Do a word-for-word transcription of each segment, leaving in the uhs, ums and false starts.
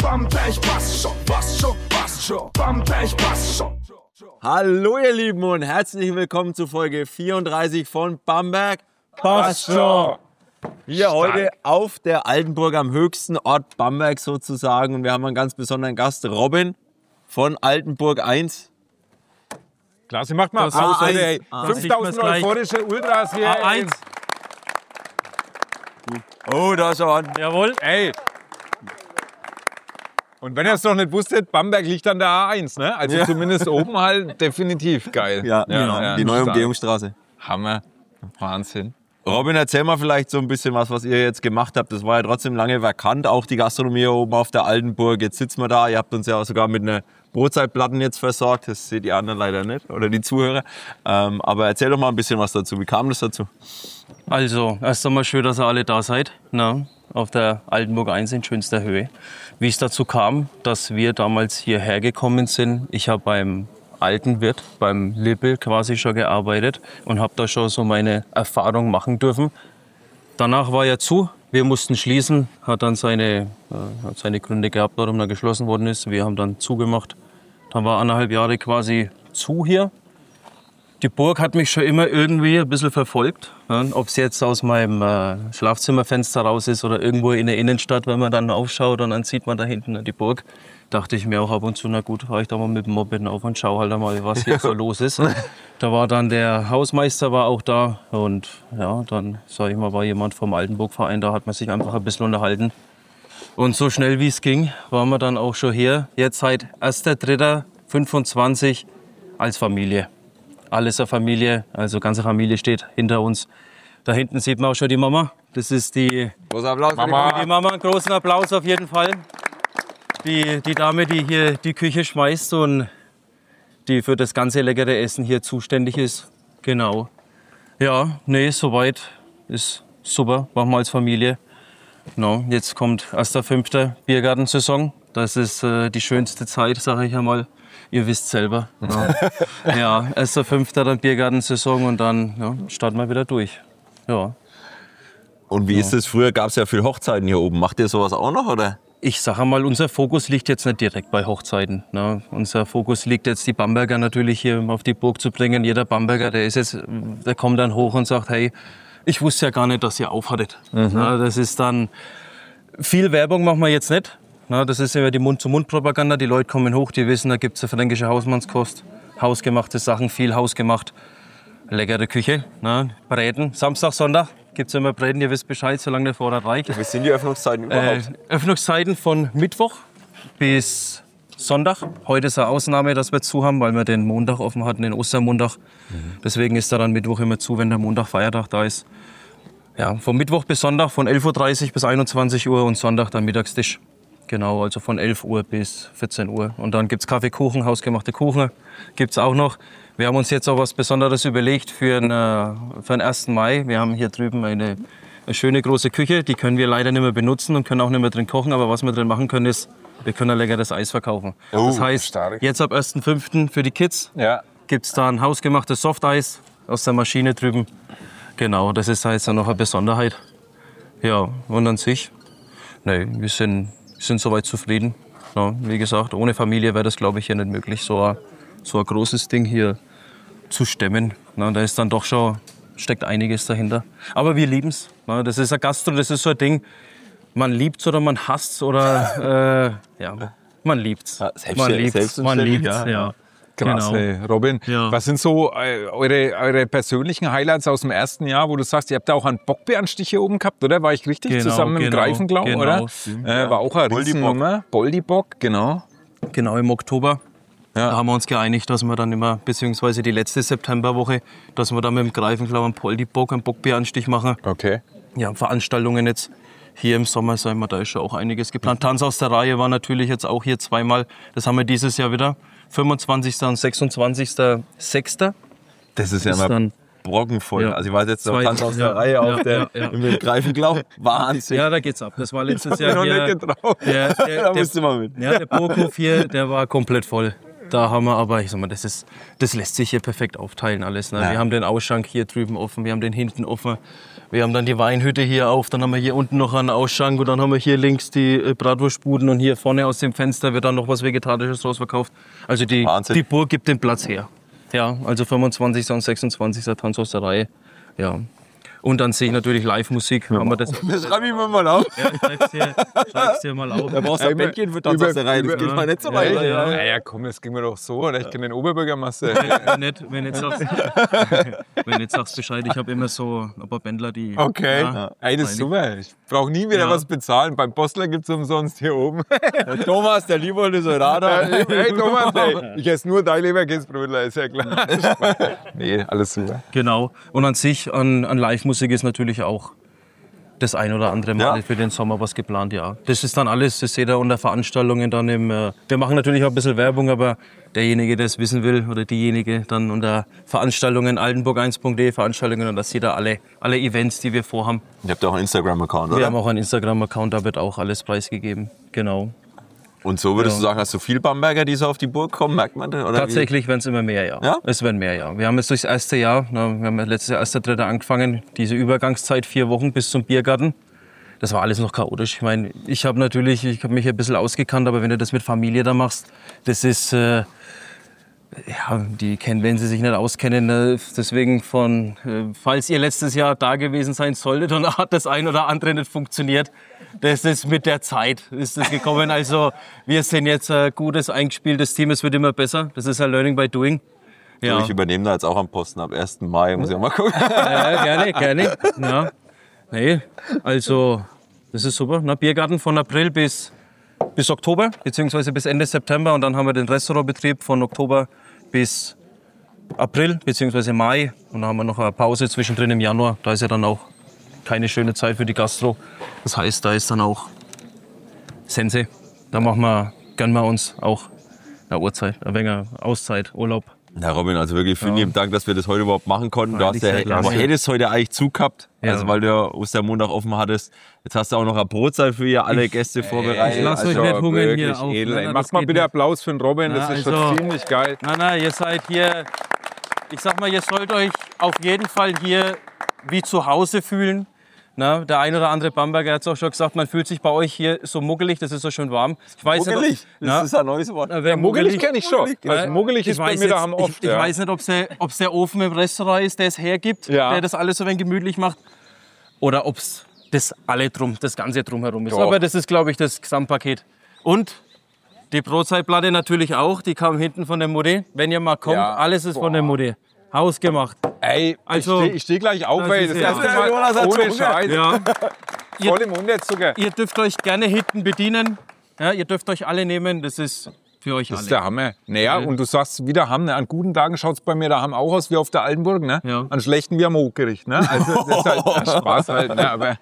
Bamberg passt schon, passt schon, passt schon. Bamberg passt schon. Hallo ihr Lieben und herzlich willkommen zu Folge vierunddreißig von Bamberg Passt schon. Wir heute auf der Altenburg am höchsten Ort Bamberg sozusagen und wir haben einen ganz besonderen Gast, Robin von Altenburg eins. Klasse, macht mal Applaus, Leute, ey. fünftausend euphorische Ultras hier. A eins. Oh, da ist er an. Jawohl. Ey. Und wenn ihr es noch nicht wusstet, Bamberg liegt an der A eins, ne? Also Ja. zumindest oben halt definitiv geil. Ja, genau. ja, Die neue stark. Umgehungsstraße. Hammer. Wahnsinn. Robin, erzähl mal vielleicht so ein bisschen was, was ihr jetzt gemacht habt. Das war ja trotzdem lange vakant, auch die Gastronomie hier oben auf der Altenburg. Jetzt sitzen wir da. Ihr habt uns ja auch sogar mit einer Brotzeitplatten jetzt versorgt. Das sehen die anderen leider nicht oder die Zuhörer. Ähm, aber erzähl doch mal ein bisschen was dazu. Wie kam das dazu? Also, erst einmal schön, dass ihr alle da seid. Na, auf der Altenburg eins in schönster Höhe. Wie es dazu kam, dass wir damals hierher gekommen sind. Ich habe beim alten Wirt, beim Lippel quasi schon gearbeitet und habe da schon so meine Erfahrung machen dürfen. Danach war er zu, wir mussten schließen, hat dann seine, äh, hat seine Gründe gehabt, warum er geschlossen worden ist. Wir haben dann zugemacht. Dann war anderthalb Jahre quasi zu hier. Die Burg hat mich schon immer irgendwie ein bisschen verfolgt. Ja, ob es jetzt aus meinem äh, Schlafzimmerfenster raus ist oder irgendwo in der Innenstadt, wenn man dann aufschaut und dann sieht man da hinten die Burg. Dachte ich mir auch ab und zu, na gut, fahre ich da mal mit dem Moped auf und schau halt mal, was hier so los ist. Da war dann der Hausmeister war auch da und ja, dann, sag ich mal, war jemand vom Altenburg-Verein, da hat man sich einfach ein bisschen unterhalten. Und so schnell wie es ging, waren wir dann auch schon hier. Jetzt seit erster dritter fünfundzwanzig als Familie. Alles eine Familie, also ganze Familie steht hinter uns. Da hinten sieht man auch schon die Mama. Das ist die Großer Applaus Mama. für die Mama. Einen großen Applaus auf jeden Fall. Die, die Dame, die hier die Küche schmeißt und die für das ganze leckere Essen hier zuständig ist. Genau. Ja, nee, soweit ist super. Machen wir als Familie. No, jetzt kommt erster fünfter Biergartensaison. Das ist äh, die schönste Zeit, sage ich einmal. Ihr wisst selber. Ja, ja erster fünfter dann Biergartensaison und dann ja, starten wir wieder durch. Ja. Und wie Ja. ist das? Früher gab es ja viel Hochzeiten hier oben. Macht ihr sowas auch noch, oder? Ich sage mal, unser Fokus liegt jetzt nicht direkt bei Hochzeiten. Ne? Unser Fokus liegt jetzt, die Bamberger natürlich hier auf die Burg zu bringen. Jeder Bamberger, der ist jetzt, der kommt dann hoch und sagt, hey, ich wusste ja gar nicht, dass ihr aufhattet. Mhm. Na, das ist dann, viel Werbung machen wir jetzt nicht. Na, das ist ja die Mund-zu-Mund-Propaganda. Die Leute kommen hoch, die wissen, da gibt es eine fränkische Hausmannskost. Hausgemachte Sachen, viel hausgemacht. Leckere Küche, na, Bräten. Samstag, Sonntag gibt es immer Bräten, ihr wisst Bescheid, solange der Vorrat reicht. Wie sind die Öffnungszeiten überhaupt? Äh, Öffnungszeiten von Mittwoch bis Sonntag. Heute ist eine Ausnahme, dass wir zu haben, weil wir den Montag offen hatten, den Ostermontag. Mhm. Deswegen ist da dann Mittwoch immer zu, wenn der Montag Feiertag da ist. Ja, von Mittwoch bis Sonntag von elf Uhr dreißig bis einundzwanzig Uhr und Sonntag dann Mittagstisch. Genau, also von elf Uhr bis vierzehn Uhr. Und dann gibt's Kaffee, Kuchen, hausgemachte Kuchen gibt's auch noch. Wir haben uns jetzt auch was Besonderes überlegt für den, für den ersten Mai. Wir haben hier drüben eine, eine schöne große Küche. Die können wir leider nicht mehr benutzen und können auch nicht mehr drin kochen. Aber was wir drin machen können, ist, wir können ein leckeres Eis verkaufen. Oh, das heißt, stark. jetzt ab ersten fünften für die Kids Ja. gibt's da ein hausgemachtes Softeis aus der Maschine drüben. Genau, das ist jetzt noch eine Besonderheit. Ja, und an sich, nee, wir sind, wir sind soweit zufrieden. Ja, wie gesagt, ohne Familie wäre das, glaube ich, hier nicht möglich, so ein, so ein großes Ding hier zu stemmen. Na, da ist dann doch schon, steckt einiges dahinter. Aber wir lieben es. Das ist ein Gastro, das ist so ein Ding, man liebt es oder man hasst es oder, äh, ja, man liebt es. Ja, selbst- Man liebt es, man selbstverständlich, liebt es, ja. ja. Krass, Genau. ey. Robin, Ja. was sind so äh, eure, eure persönlichen Highlights aus dem ersten Jahr, wo du sagst, ihr habt da auch einen Bockbeerenstich hier oben gehabt, oder? War ich richtig? Genau, Zusammen mit dem genau, Greifenklau, genau. oder? Äh, war auch eine Boldi-Bock. Riesennummer. Boldi-Bock, genau. Genau, im Oktober. Ja. Da haben wir uns geeinigt, dass wir dann immer, beziehungsweise die letzte Septemberwoche, dass wir dann mit dem Greifenklau einen Poldi-Bock, einen Bockbeeranstich machen. Okay. Ja, Veranstaltungen jetzt hier im Sommer, sagen wir, da ist schon auch einiges geplant. Tanz aus der Reihe war natürlich jetzt auch hier zweimal. Das haben wir dieses Jahr wieder. fünfundzwanzigster und sechsundzwanzigster sechster Das ist ja ist immer dann- brockenvoll. Ja. Also ich war jetzt noch Zwei- ganz aus ja, der Reihe ja, auf der ja, ja. im Greifenklau. Wahnsinn. Ja, da geht's ab. Das war letztes hab Jahr ich noch hier. nicht getraut. Der, der, Da der, musst du mal mit. Ja, der Burghof hier, der war komplett voll. Da haben wir aber, ich sag mal, das, ist, das lässt sich hier perfekt aufteilen alles. Ne? Ja. Wir haben den Ausschank hier drüben offen, wir haben den hinten offen. Wir haben dann die Weinhütte hier auf, dann haben wir hier unten noch einen Ausschank und dann haben wir hier links die äh, Bratwurstbuden und hier vorne aus dem Fenster wird dann noch was Vegetarisches rausverkauft. Also die, die Burg gibt den Platz her. Ja, also fünfundzwanzigster und sechsundzwanzigster Tanz aus der Reihe. Ja. Und dann sehe ich natürlich Live-Musik. Ja. Haben wir das das schreibe ich mir mal auf. Ja, ich schreib's dir, schreib's dir mal auf. Da brauchst du ein Bändchen für Tanz aus der Reihe. Das geht mal nicht so weit. Ja, ja, ja. ja, komm, das ging mir doch so. Oder ich kenne den Oberbürgermeister. Wenn nicht, wenn nicht sagst, wenn nicht sagst Bescheid, ich habe immer so ein paar Bändler, die... Okay, Ja, ey, das ist super. Ich brauche nie wieder Ja. was bezahlen. Beim Postler gibt es umsonst hier oben. Der Thomas, der Lieber ist ein Radar. Hey Thomas, ey, ich esse nur dein Leberkäsebrötler, ist ja klar. Nee, alles super. Genau. Und an sich, an, an Live-Musik ist natürlich auch das ein oder andere Mal Ja. für den Sommer was geplant, ja. Das ist dann alles, das seht ihr unter Veranstaltungen dann im... Äh, wir machen natürlich auch ein bisschen Werbung, aber derjenige, der es wissen will, oder diejenige, dann unter Veranstaltungen altenburg eins punkt de, Veranstaltungen, und da seht ihr alle, alle Events, die wir vorhaben. Ihr habt ja auch einen Instagram-Account, Wir oder? haben auch einen Instagram-Account, da wird auch alles preisgegeben. Genau. Und so würdest Ja. du sagen, hast du viel Bamberger, die so auf die Burg kommen, merkt man das? Oder Tatsächlich werden es immer mehr, ja. Ja? Es werden mehr, ja. Wir haben jetzt durchs erste Jahr, na, wir haben ja letztes Jahr erster Dritter angefangen, diese Übergangszeit, vier Wochen bis zum Biergarten. Das war alles noch chaotisch. Ich meine, ich habe natürlich, ich habe mich ein bisschen ausgekannt, aber wenn du das mit Familie da machst, das ist, äh, ja, die kennen, wenn sie sich nicht auskennen, äh, deswegen von, äh, falls ihr letztes Jahr da gewesen sein solltet und hat das ein oder andere nicht funktioniert, das ist mit der Zeit ist das gekommen. Also wir sind jetzt ein gutes, eingespieltes Team, es wird immer besser. Das ist ein Learning by Doing. wie? Ja, Ich übernehme da jetzt auch am Posten ab ersten Mai, muss ich mal gucken. ja gerne, gerne. Ja. Nee, also das ist super. Na, Biergarten von April bis, bis Oktober, beziehungsweise bis Ende September. Und dann haben wir den Restaurantbetrieb von Oktober bis April, beziehungsweise Mai. Und dann haben wir noch eine Pause zwischendrin im Januar. Da ist ja dann auch keine schöne Zeit für die Gastro. Das heißt, da ist dann auch Sense. Da machen wir, gönnen wir uns auch eine Uhrzeit, ein wenig Auszeit, Urlaub. Na Robin, also wirklich vielen lieben Dank, dass wir das heute überhaupt machen konnten. Du hast ja, Freilich, sehr aber gerne. hättest heute eigentlich zugehabt, Ja. also weil du ja Ostermontag offen hattest. Jetzt hast du auch noch eine Brotzeit für ihr alle Gäste vorbereitet. ich lass euch also, nicht hungern hier wirklich auf. edel. Nein, Ey, nein, Mach das mal geht bitte nicht. Applaus für den Robin, das Na, ist also- schon ziemlich geil. Nein, nein, ihr seid hier, ich sag mal, ihr sollt euch auf jeden Fall hier wie zu Hause fühlen. Na, der ein oder andere Bamberger hat es auch schon gesagt, man fühlt sich bei euch hier so muggelig, das ist so schön warm. Ich weiß Muggelig, nicht, ob- na, das ist ein neues Wort. na, wer Muggelig kenne ich schon. Also muggelig ich ist bei weiß mir jetzt- daheim oft. Ich, ich ja. weiß nicht, ob es der Ofen im Restaurant ist, der es hergibt, Ja. der das alles so ein wenig gemütlich macht. Oder ob es das alle drum, das Ganze drumherum ist. Doch. Aber das ist, glaube ich, das Gesamtpaket. Und die Brotzeitplatte natürlich auch, die kam hinten von der Mutti. Wenn ihr mal kommt, Ja. alles ist von der Mutti. Hausgemacht. Ey, Also- ich stehe steh gleich auf, Das ey. ist Das ja- erste Ja, Mal Jonas hat ohne schon Scheiß. Ja. Voll im Unterzucker. Ihr dürft euch gerne hinten bedienen. Ja, ihr dürft euch alle nehmen. Das ist für euch Das ist alle. der Hammer. Naja, und du sagst wieder Hammer. Ne? An guten Tagen schaut es bei mir daheim auch aus wie auf der Altenburg. Ne? Ja. An schlechten wie am Hochgericht. Ne? Also, das ist halt ja, Spaß halt. Ne? Aber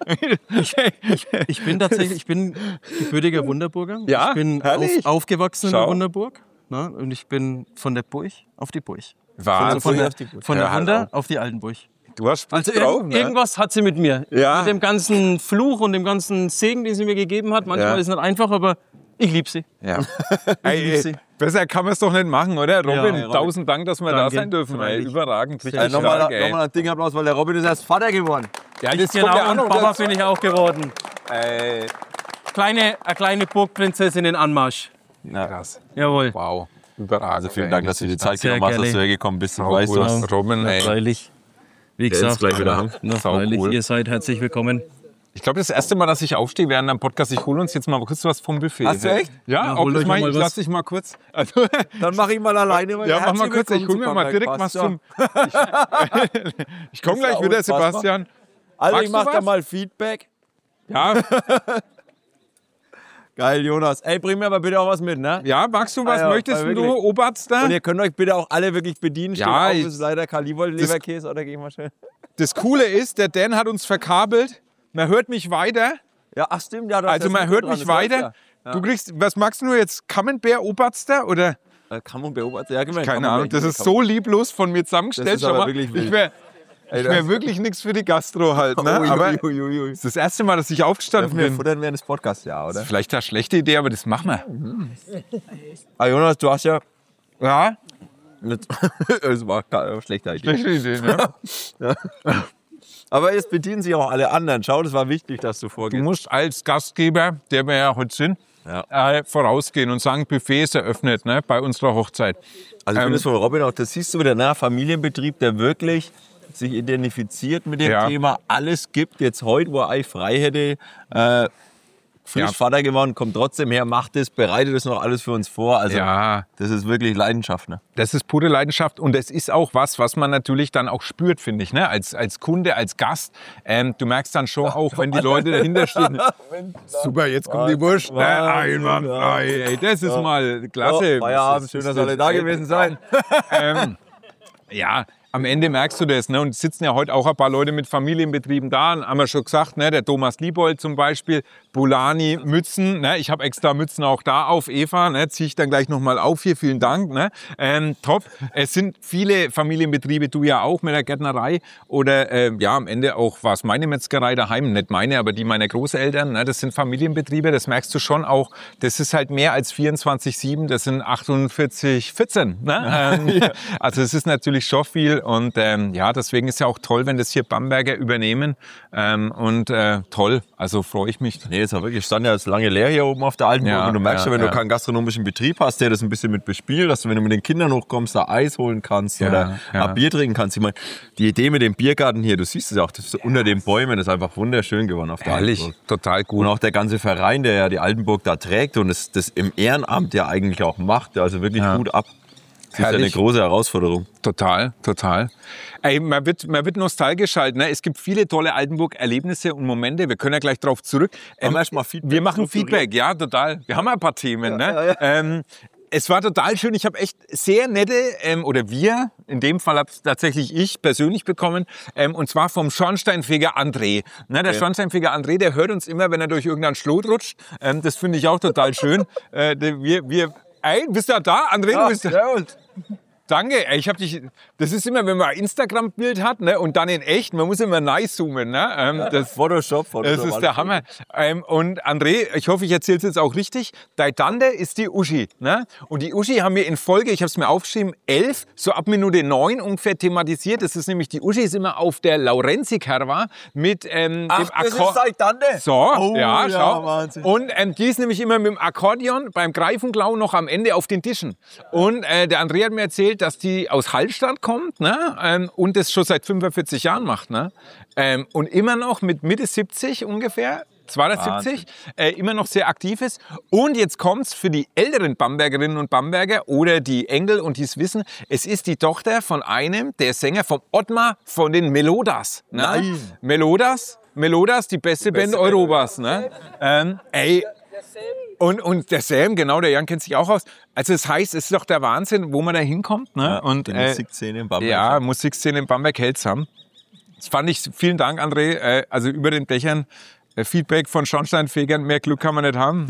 Ich bin tatsächlich, ich bin gebürtiger Wunderburger. Ja, ich bin auf, herrlich. aufgewachsen in Schau. der Wunderburg. Na, und ich bin von der Burg auf die Burg. Wahnsinn. Also von der, auf die Burg. von der Ja, halt Wunder auch. auf die Altenburg. Du hast Spitz Also drauf, irgend, ne? irgendwas hat sie mit mir. Ja. Mit dem ganzen Fluch und dem ganzen Segen, den sie mir gegeben hat. Manchmal Ja. ist es nicht einfach, aber ich liebe sie. Ja. lieb Ey, sie. besser kann man es doch nicht machen, oder? Robin, Ja, Robin. tausend Dank, dass wir Danke. da sein dürfen. Ey. Freilich. Überragend. Richtig Äh, nochmal, stark, ey. nochmal ein Ding Applaus, weil der Robin ist erst Vater geworden. Ja, das kommt Genau, ja auch und noch Papa dazu. bin ich auch geworden. Ey. Kleine, eine kleine Burgprinzessin in Anmarsch. Krass. Jawohl. Wow. Überragend. Also vielen ey. Dank, dass du dir die Zeit Sehr genommen hast, dass gerne. du hergekommen bist. Ich Sau weiß, cool. du hast Robin, Na, ey. freilich. Wie Der ist gesagt, gleich wieder heim. na, Sau freilich, cool. ihr seid herzlich willkommen. Ich glaube, das erste Mal, dass ich aufstehe während einem Podcast, ich hole uns jetzt mal kurz was vom Buffet. Hast du echt? Ja, Ja, auch holt ich euch meine, mal ich was. lass dich mal kurz. Also, Dann mach ich mal alleine. weil ja, mach mal herzlich kurz, ich willkommen hole mir zu mal Bamberg. direkt was Passt zum. Ich, ich komme Ist ja gleich wieder, unfassbar. Sebastian. Also Magst ich du mach da was? mal Feedback. Ja, Geil, Jonas. Ey, bring mir aber bitte auch was mit, ne? ja, magst du was? Ah ja, Möchtest aber du, wirklich. Oberst da? Und ihr könnt euch bitte auch alle wirklich bedienen. Steht Ja, auf, ich- ist leider Kalibold Leberkäse oder geh mal schnell. Das Coole ist, der Dan hat uns verkabelt. Man hört mich weiter. Ja, ach stimmt. Ja, du hast Also das man Mikro hört dran, mich das läuft weiter. Ja. Du kriegst, was magst du jetzt? Camembert Oberster oder? Äh, Kann man beobachten? Ja, genau, Keine Ahnung. Das ist so lieblos von mir zusammengestellt. Das ist aber Schau mal, wirklich wild. ich wäre Ey, wär wirklich nichts für die Gastro halt. Ne? Ui, Aber ui, ui, ui. das ist das erste Mal, dass ich aufgestanden Dürfen wir bin. futtern während des Podcasts, ja, oder? Vielleicht eine schlechte Idee, aber das machen wir. Ah, Jonas, du hast ja... Ja, Das war keine schlechte Idee. schlechte Idee. Ne? Aber jetzt bedienen sich auch alle anderen. Schau, das war wichtig, dass du Du vorgehst. musst als Gastgeber, der wir ja heute sind, Ja. äh, vorausgehen und sagen, Buffet ist eröffnet, ne, bei unserer Hochzeit. Also ich Ähm, finde das von Robin auch, das siehst du wieder, na, Familienbetrieb, der wirklich sich identifiziert mit dem Ja. Thema, alles gibt. Jetzt heute, wo er eigentlich frei hätte, äh, frisch Ja. Vater geworden, kommt trotzdem her, macht es, bereitet es noch alles für uns vor. Also Ja. das ist wirklich Leidenschaft. Ne? Das ist pure Leidenschaft und es ist auch was, was man natürlich dann auch spürt, finde ich, ne? Als, als Kunde, als Gast. Ähm, du merkst dann schon auch, wenn die Leute dahinter stehen. Super, jetzt kommt die Wurst. Ne? Einwandfrei. Ey, das ist mal klasse. Oh, Feierabend, schön, dass alle da gewesen seid. ähm, ja, am Ende merkst du das. Ne? Und es sitzen ja heute auch ein paar Leute mit Familienbetrieben da. Haben wir schon gesagt, ne? Der Thomas Liebold zum Beispiel, Bulani, Mützen. Ne? Ich habe extra Mützen auch da auf, Eva. Ne? Ziehe ich dann gleich nochmal auf hier. Vielen Dank. Ne? Ähm, top. Es sind viele Familienbetriebe, du ja auch mit der Gärtnerei. Oder äh, ja, am Ende auch war es meine Metzgerei daheim. Nicht meine, aber die meiner Großeltern. Ne? Das sind Familienbetriebe. Das merkst du schon auch. Das ist halt mehr als vierundzwanzig sieben. Das sind achtundvierzig vierzehn. Ne? Ähm, ja. Also es ist natürlich schon viel. Und ähm, ja, deswegen ist ja auch toll, wenn das hier Bamberger übernehmen. Ähm, und äh, toll, also freue ich mich. Nee, es war wirklich, stand ja jetzt lange leer hier oben auf der Altenburg. Ja, und du merkst ja, ja, wenn ja. du keinen gastronomischen Betrieb hast, der das ein bisschen mit bespielt, dass du, wenn du mit den Kindern hochkommst, da Eis holen kannst Ja, oder ja. ein Bier trinken kannst. Ich meine, die Idee mit dem Biergarten hier, du siehst es auch, das ist so unter den Bäumen, das ist einfach wunderschön geworden auf der Ehrlich, Altenburg. total gut. Und auch der ganze Verein, der ja die Altenburg da trägt und das, das im Ehrenamt ja eigentlich auch macht, also wirklich Ja. gut ab. Das ist ja eine Herrlich. große Herausforderung. Total, total. Ey, man wird, man wird nostalgisch halt. Ne? Es gibt viele tolle Altenburg-Erlebnisse und Momente. Wir können ja gleich drauf zurück. Haben wir erst mal Feedback Wir machen strukturiert. Feedback, ja, total. Wir haben ein paar Themen. Ne? ja, ja. Ähm, es war total schön. Ich habe echt sehr nette, ähm, oder wir, in dem Fall habe es tatsächlich ich persönlich bekommen, ähm, und zwar vom Schornsteinfeger André. Ne, der Okay. Schornsteinfeger André, der hört uns immer, wenn er durch irgendeinen Schlot rutscht. Ähm, das finde ich auch total schön. äh, der- wir, wir, ey, bist du da, André? Du bist da. Danke, ey, ich hab dich. Das ist immer, wenn man ein Instagram-Bild hat, ne, und dann in echt, man muss immer nice zoomen, ne? Ähm, das, Photoshop, Photoshop. das ist alles der gut. Hammer. Ähm, und André, ich hoffe, ich erzähle es jetzt auch richtig. Deine Tante ist die Uschi, ne? Und die Uschi haben wir in Folge, ich habe es mir aufgeschrieben, elf, so ab Minute neun ungefähr thematisiert. Das ist nämlich, die Uschi ist immer auf der Laurenzi-Kerwa mit ähm, Ach, dem das ist Akkord. deine Tante? So, Oh, ja, ja, schau. Wahnsinn. Und ähm, die ist nämlich immer mit dem Akkordeon beim Greifenklau noch am Ende auf den Tischen. Und äh, der André hat mir erzählt, dass die aus Hallstatt kommt, ne? ähm, und das schon seit fünfundvierzig Jahren macht. Ne? Ähm, und immer noch mit Mitte siebzig ungefähr, zweihundertsiebzig, äh, immer noch sehr aktiv ist. Und jetzt kommt's für die älteren Bambergerinnen und Bamberger oder die Enkel und die es wissen, es ist die Tochter von einem der Sänger, vom Ottmar von den Melodas. Ne? Nein. Melodas, Melodas, die beste Band Europas. Ne? Ähm, ey, und, und der Sam, genau, der Jan kennt sich auch aus. Also das heißt, es ist doch der Wahnsinn, wo man da hinkommt. Ne? Ja, und, die äh, Musikszene in Bamberg. Ja, Musikszene in Bamberg hältsam. Das fand ich, vielen Dank, André. Äh, also über den Dächern, äh, Feedback von Schornsteinfegern, mehr Glück kann man nicht haben.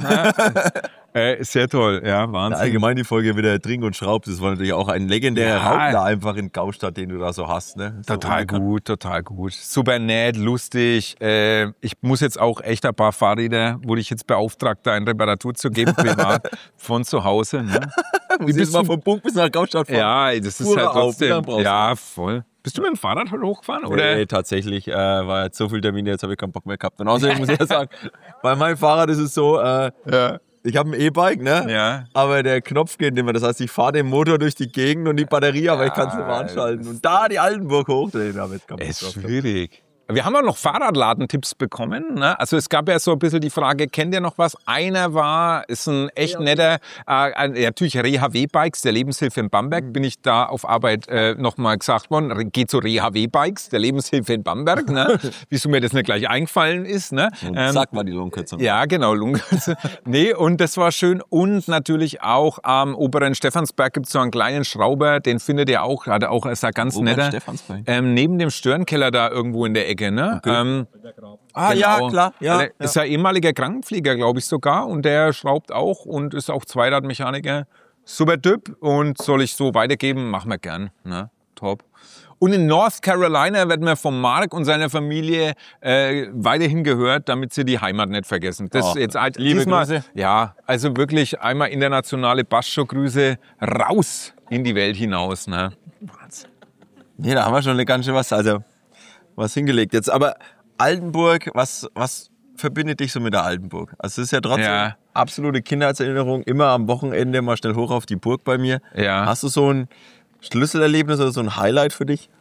äh, sehr toll, ja, Wahnsinn. Allgemein die Folge wieder Trink und Schraub, das war natürlich auch ein legendärer Ja. Raum da einfach in Gaustadt, den du da so hast. Ne? So Total unbekannt. gut, total gut. Super nett, lustig. Äh, ich muss jetzt auch echt ein paar Fahrräder, wurde ich jetzt beauftragt, da in Reparatur zu geben, privat, von zu Hause. Ne? Wie bist du mal vom Punkt bis nach Gaustadt fahren? Ja, das ist Fuhre halt auf, wie lange trotzdem. brauchst du? Ja, voll. Bist du mit dem Fahrrad heute hochgefahren? Oder? Nee, tatsächlich äh, war jetzt so viel Termine, jetzt habe ich keinen Bock mehr gehabt. Und außerdem muss ich ja sagen, bei meinem Fahrrad ist es so, äh, Ja. ich habe ein E-Bike, ne? Ja. Aber der Knopf geht nicht mehr. Das heißt, ich fahre den Motor durch die Gegend und die Batterie, aber ich kann es nicht mehr anschalten. Und da die Altenburg hochdrehen, da wird kaputt. Ist schwierig. Wir haben auch noch Fahrradladentipps bekommen. Ne? Also es gab ja so ein bisschen die Frage, kennt ihr noch was? Einer war, ist ein echt netter, äh, ein, ja, natürlich Reha W-Bikes, der Lebenshilfe in Bamberg. Bin ich da auf Arbeit äh, nochmal gesagt worden, geht zu Reha W-Bikes, der Lebenshilfe in Bamberg. Ne? Wieso mir das nicht gleich eingefallen ist. Ne? Und Ähm, zack, war die Lungenkürzung. Ja, genau, Lungenkürze. Nee, und das war schön. Und natürlich auch am oberen Stephansberg gibt es so einen kleinen Schrauber, den findet ihr auch, hat er auch, ist er ganz Oberen netter. Stephansberg? Ähm, neben dem Störenkeller da irgendwo in der Ecke, ne? Ähm, Ah, ja, klar. Ja, Der ist ja ehemaliger Krankenpfleger, glaube ich sogar. Und der schraubt auch und ist auch Zweiradmechaniker. Super Typ. Und soll ich so weitergeben, machen wir gern. Ne? Top. Und in North Carolina werden wir von Mark und seiner Familie äh, weiterhin gehört, damit sie die Heimat nicht vergessen. Das Oh, jetzt halt liebe diesmal, Grüße. Ja, also wirklich einmal internationale Bascho-Grüße raus in die Welt hinaus. Ne? Wahnsinn. Nee, da haben wir schon eine ganz schön was. Also, was hingelegt. Jetzt aber Altenburg, was, was verbindet dich so mit der Altenburg? Also es ist ja trotzdem Ja. absolute Kindheitserinnerung, immer am Wochenende mal schnell hoch auf die Burg bei mir. Ja. Hast du so ein Schlüsselerlebnis oder so ein Highlight für dich?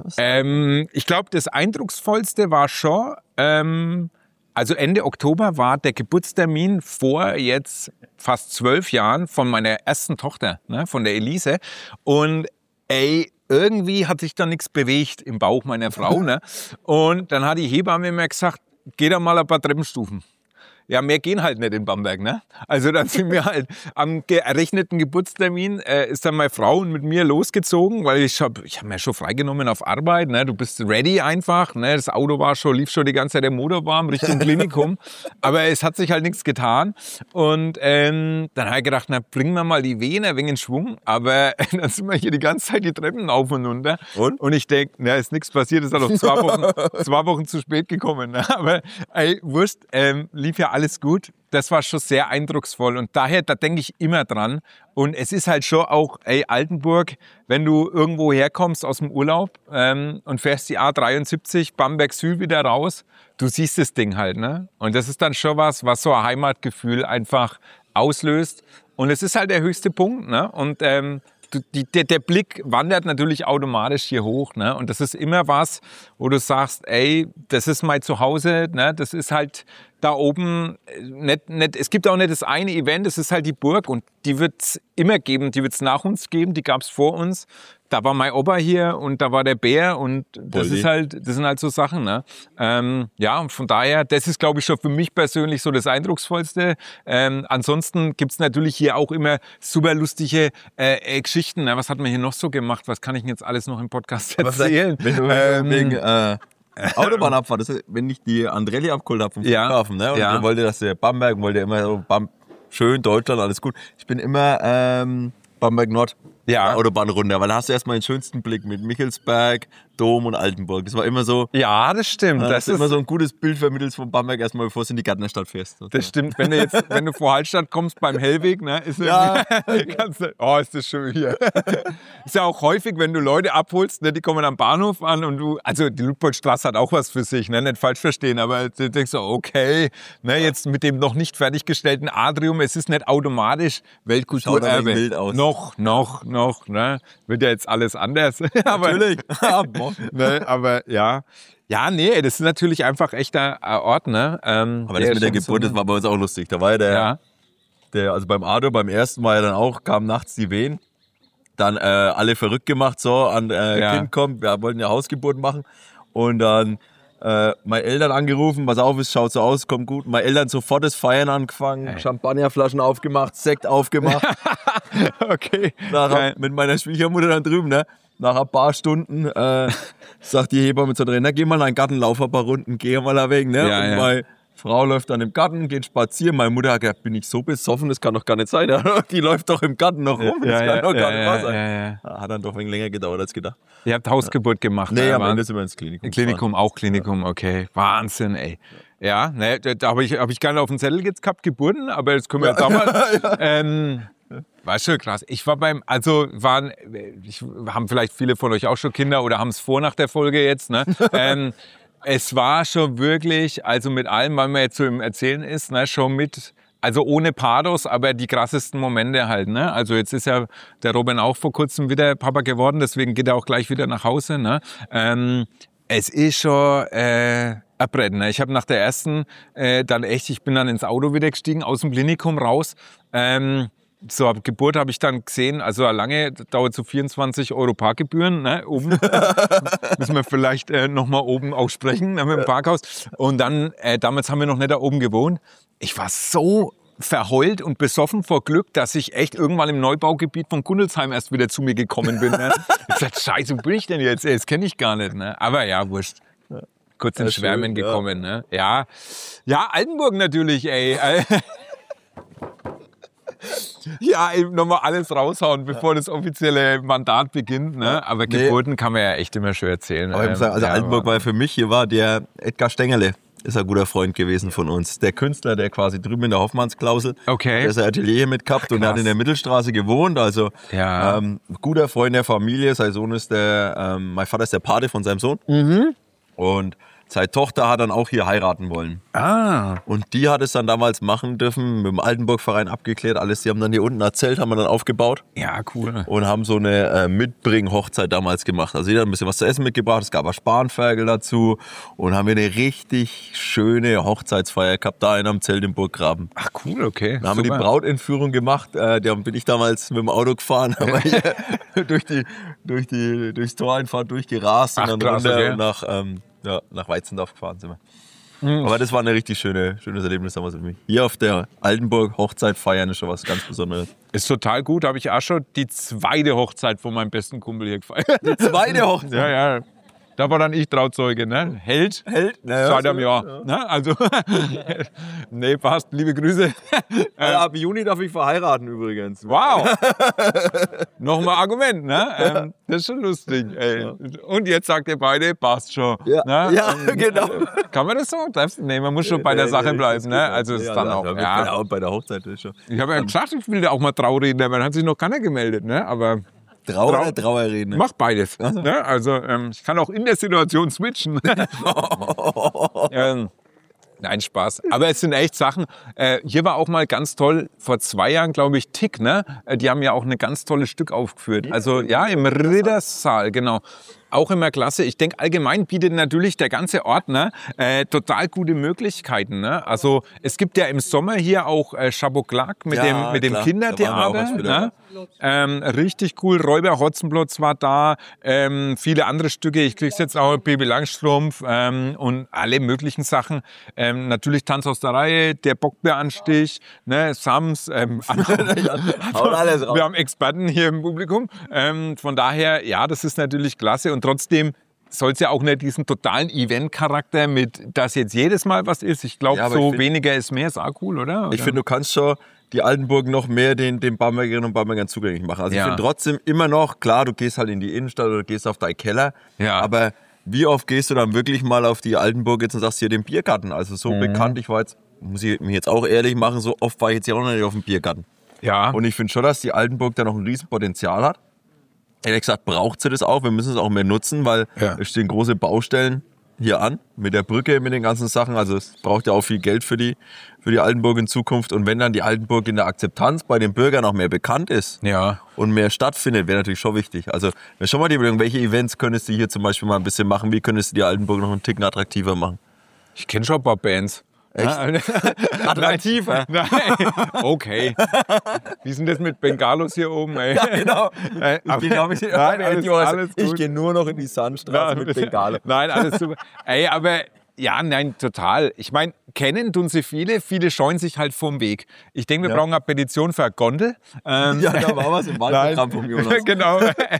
Ähm, ich glaube, das Eindrucksvollste war schon, ähm, also Ende Oktober war der Geburtstermin vor jetzt fast zwölf Jahren von meiner ersten Tochter, ne, von der Elise. Und ey, irgendwie hat sich da nichts bewegt im Bauch meiner Frau. Ne? Und dann hat die Hebamme mir gesagt, geh da mal ein paar Treppenstufen. Ja, mehr gehen halt nicht in Bamberg, ne? Also dann sind wir halt am errechneten Geburtstermin, äh, ist dann meine Frau mit mir losgezogen, weil ich habe ich hab mir schon freigenommen auf Arbeit, ne? Du bist ready einfach, ne? Das Auto war schon, lief schon die ganze Zeit der Motor warm Richtung Klinikum, aber es hat sich halt nichts getan und ähm, dann habe ich gedacht, na bringen wir mal die Vene ein wenig in Schwung, aber dann sind wir hier die ganze Zeit die Treppen auf und runter Und? und ich denke, na ist nichts passiert, ist halt noch zwei Wochen, zwei Wochen zu spät gekommen, ne? Aber ey, Wurst, ähm, lief ja alles gut. Das war schon sehr eindrucksvoll und daher, da denke ich immer dran. Und es ist halt schon auch, ey, Altenburg, wenn du irgendwo herkommst aus dem Urlaub ähm, und fährst die A dreiundsiebzig Bamberg Süd wieder raus, du siehst das Ding halt, ne? Und das ist dann schon was, was so ein Heimatgefühl einfach auslöst. Und es ist halt der höchste Punkt, ne? Und ähm, Die, der, der Blick wandert natürlich automatisch hier hoch, ne? Und das ist immer was, wo du sagst, ey, das ist mein Zuhause, ne? Das ist halt da oben nicht, nicht, es gibt auch nicht das eine Event, es ist halt die Burg und die wird's immer geben, die wird's nach uns geben, die gab's vor uns. Da war mein Opa hier und da war der Bär und das Bolli. ist halt, das sind halt so Sachen, ne? Ähm, ja, und von daher, das ist, glaube ich, schon für mich persönlich so das Eindrucksvollste. Ähm, ansonsten gibt's natürlich hier auch immer super lustige äh, äh, Geschichten. Ne? Was hat man hier noch so gemacht? Was kann ich denn jetzt alles noch im Podcast erzählen? Wenn du Ähm, wegen äh, Autobahnabfahrt, das ist, wenn ich die Andrelli abgeholt habe vom Ja. Flughafen, ne? Und Ja. er wollte, dass der Bamberg, wollte immer so Bam, schön Deutschland, alles gut. Ich bin immer ähm, Bamberg Nord. Ja. Autobahn runter, weil da hast du erstmal den schönsten Blick mit Michelsberg, Dom und Altenburg. Das war immer so, Ja, das stimmt. das, Das ist immer ist, so ein gutes Bild vermittelt von Bamberg erstmal, bevor du in die Gärtnerstadt fährst. das stimmt. Wenn du jetzt, wenn du vor Hallstatt kommst beim Hellweg, ne, ist Ja. kannst du, oh, ist das schön hier. Ist ja auch häufig, wenn du Leute abholst, ne, die kommen am Bahnhof an und du, also die Ludwigstraße hat auch was für sich, ne, nicht falsch verstehen, aber du denkst so, okay, ne, jetzt mit dem noch nicht fertiggestellten Atrium, es ist nicht automatisch Schaut aber Weltkulturerbe. wild aus. Noch, noch, noch, ne, wird ja jetzt alles anders. aber, Natürlich. ne, aber ja. Ja, nee, das ist natürlich einfach echter Ort, ne? Ähm, Aber das mit der schon Geburt, so- das war bei uns auch lustig. Da war ja der, Ja. der also beim Ado, beim ersten war ja dann auch, kamen nachts die Wehen. Dann äh, alle verrückt gemacht, so, an äh, Ja. Kind kommt, wir wollten ja Hausgeburt machen. Und dann äh, meine Eltern angerufen, pass auf, es schaut so aus, kommt gut. Meine Eltern sofort das Feiern angefangen, Champagnerflaschen aufgemacht, Sekt aufgemacht. Okay. Nachher Geil. mit meiner Schwiegermutter dann drüben, ne? Nach ein paar Stunden äh, sagt die Hebamme zu drin, na, geh mal in den Garten, lauf ein paar Runden, geh mal da weg, ne? Ja, und ja. meine Frau läuft dann im Garten, geht spazieren. Meine Mutter hat gesagt, bin ich so besoffen, das kann doch gar nicht sein. Die läuft doch im Garten noch rum, das Ja, kann ja, doch gar ja, nicht wahr ja, sein. ja, ja. Hat dann doch ein wenig länger gedauert als gedacht. Ihr habt Hausgeburt gemacht. Nee, ne? am War- Ende sind wir ins Klinikum. Klinikum, auch Klinikum, okay. Wahnsinn, ey. Ja, ne, da, da habe ich, hab ich gar nicht auf dem Zettel jetzt gehabt, Geburten, aber das können wir jetzt auch mal. Ähm, war schon krass. Ich war beim, also waren, ich, haben vielleicht viele von euch auch schon Kinder oder haben es vor nach der Folge jetzt, ne? ähm, es war schon wirklich, also mit allem, was man jetzt so im Erzählen ist, ne, schon mit, also ohne Pathos, aber die krassesten Momente halt, ne? Also jetzt ist ja der Robin auch vor kurzem wieder Papa geworden, deswegen geht er auch gleich wieder nach Hause, ne? Ähm, es ist schon äh, ein Brett, ne? Ich habe nach der ersten äh, dann echt, ich bin dann ins Auto wieder gestiegen, aus dem Klinikum raus. Ähm, so, ab Geburt habe ich dann gesehen, also lange dauert so vierundzwanzig Euro Parkgebühren, ne, oben. Müssen wir vielleicht äh, nochmal oben auch sprechen, ne, mit dem Parkhaus. Und dann, äh, damals haben wir noch nicht da oben gewohnt. Ich war so verheult und besoffen vor Glück, dass ich echt irgendwann im Neubaugebiet von Kundelsheim erst wieder zu mir gekommen bin. Ne. Ich dachte, scheiße, wo bin ich denn jetzt? Ey, das kenne ich gar nicht. Ne. Aber ja, wurscht. Kurz ins Ja, Schwärmen schön, ja. gekommen. Ne. Ja. Ja, Altenburg natürlich, ey. Ja, eben nochmal alles raushauen, bevor das offizielle Mandat beginnt. Ne? Aber Nee. Geburten kann man ja echt immer schön erzählen. Aber ich muss sagen, also Ja, Altenburg aber- war für mich, hier war der Edgar Stengerle, ist ein guter Freund gewesen von uns. Der Künstler, der quasi drüben in der Hoffmannsklausel, Okay. der ist ein Atelier hier mit gehabt und der hat in der Mittelstraße gewohnt. Also Ja. ähm, guter Freund der Familie, sein Sohn ist der, ähm, mein Vater ist der Pate von seinem Sohn. Und seine Tochter hat dann auch hier heiraten wollen. Ah. Und die hat es dann damals machen dürfen, mit dem Altenburg-Verein abgeklärt, alles. Die haben dann hier unten ein Zelt, haben wir dann aufgebaut. Ja, cool. Und haben so eine äh, Mitbring-Hochzeit damals gemacht. Also jeder hat ein bisschen was zu essen mitgebracht, es gab auch Spanferkel dazu. Und haben wir eine richtig schöne Hochzeitsfeier gehabt, da in einem Zelt im Burggraben. Ach cool, okay. Da haben wir die Brautentführung gemacht, äh, da bin ich damals mit dem Auto gefahren, haben wir hier durch die, durch die, durchs Toreinfahrt durchgerast und Ach, dann krass, runter okay. und nach, ähm, ja, nach Weizendorf gefahren sind wir. Aber das war ein richtig schöne, schönes Erlebnis damals für mich. Hier auf der Altenburg Hochzeit feiern ist schon was ganz Besonderes. Ist total gut. Habe ich auch schon die zweite Hochzeit von meinem besten Kumpel hier gefeiert. Die zweite Hochzeit? Ja, ja. Da war dann ich Trauzeuge, ne? Held. Held? Naja, Seit einem so, Jahr. ja. Ne? Also, nee, passt. Liebe Grüße. Also ab Juni darf ich verheiraten übrigens. Wow. Nochmal Argument, ne? Ähm, das ist schon lustig. Ey. Und jetzt sagt ihr beide, passt schon. Ja, ne? ja Ähm, genau. Kann man das so? Darfst du- Nee, man muss schon bei der Nee, Sache nee, bleiben, das ne? geht Also nicht. ist Ja, dann ja, auch. ja, Ja. Genau, bei der Hochzeit ist schon. Ich habe ja gesagt, ich will da auch mal Traureden, aber dann hat sich noch keiner gemeldet, ne? Aber Trauer Trau- oder Trauerreden? mach beides. Ne? Also ähm, ich kann auch in der Situation switchen. ähm, nein, Spaß. Aber es sind echt Sachen. Äh, hier war auch mal ganz toll, vor zwei Jahren, glaube ich, Tick, ne? Äh, Die haben ja auch ein ganz tolles Stück aufgeführt. Also ja, im Rittersaal, genau. Auch immer klasse. Ich denke, allgemein bietet natürlich der ganze Ort ne, äh, total gute Möglichkeiten. Ne? Also es gibt ja im Sommer hier auch äh, Chabot-Clark mit Ja, dem, mit dem klar. Kindertheater. Da waren wir auch was wieder. Ne? Ähm, richtig cool. Räuber Hotzenplotz war da. Ähm, viele andere Stücke. Ich krieg's jetzt auch Baby Langstrumpf ähm, und alle möglichen Sachen. Ähm, natürlich Tanz aus der Reihe, der Bockbeeranstich, ne, Sams. Ähm, Haut alles raus. wir haben Experten hier im Publikum. Ähm, von daher, ja, das ist natürlich klasse. Und trotzdem soll es ja auch nicht diesen totalen Event-Charakter mit, dass jetzt jedes Mal was ist. Ich glaube, Ja, aber so ich find- weniger ist mehr, ist auch cool, oder? Ich finde, du kannst schon die Altenburg noch mehr den, den Bambergerinnen und Bambergern zugänglich machen. Also Ja. ich finde trotzdem immer noch, klar, du gehst halt in die Innenstadt oder gehst auf deinen Keller, Ja. aber wie oft gehst du dann wirklich mal auf die Altenburg jetzt und sagst hier den Biergarten? Also so Mhm. bekannt, ich war jetzt, muss ich mich jetzt auch ehrlich machen, so oft war ich jetzt ja auch noch nicht auf dem Biergarten. ja. Und ich finde schon, dass die Altenburg da noch ein Riesenpotenzial hat. Ehrlich gesagt braucht sie das auch, wir müssen es auch mehr nutzen, weil Ja. es stehen große Baustellen hier an, mit der Brücke, mit den ganzen Sachen. Also es braucht ja auch viel Geld für die, für die Altenburg in Zukunft. Und wenn dann die Altenburg in der Akzeptanz bei den Bürgern auch mehr bekannt ist Ja. und mehr stattfindet, wäre natürlich schon wichtig. Also wäre schon mal die Überlegung, welche Events könntest du hier zum Beispiel mal ein bisschen machen? Wie könntest du die Altenburg noch einen Ticken attraktiver machen? Ich kenne schon ein paar Bands. Echt? Attraktiver? Nein. Okay. Wie ist denn das mit Bengalos hier oben, ey? Ja, genau. Äh, Ich, aber- gehe, glaub ich, Nein, alles, alles ich gut. gehe nur noch in die Sandstraße mit Bengale. Nein, alles super. Ey, aber ja, nein, total. Ich meine, kennen tun sie viele, viele scheuen sich halt vom Weg. Ich denke, wir Ja. brauchen eine Petition für eine Gondel. Ähm, Ja, da war was im Wahlprogramm vom Jonas. genau,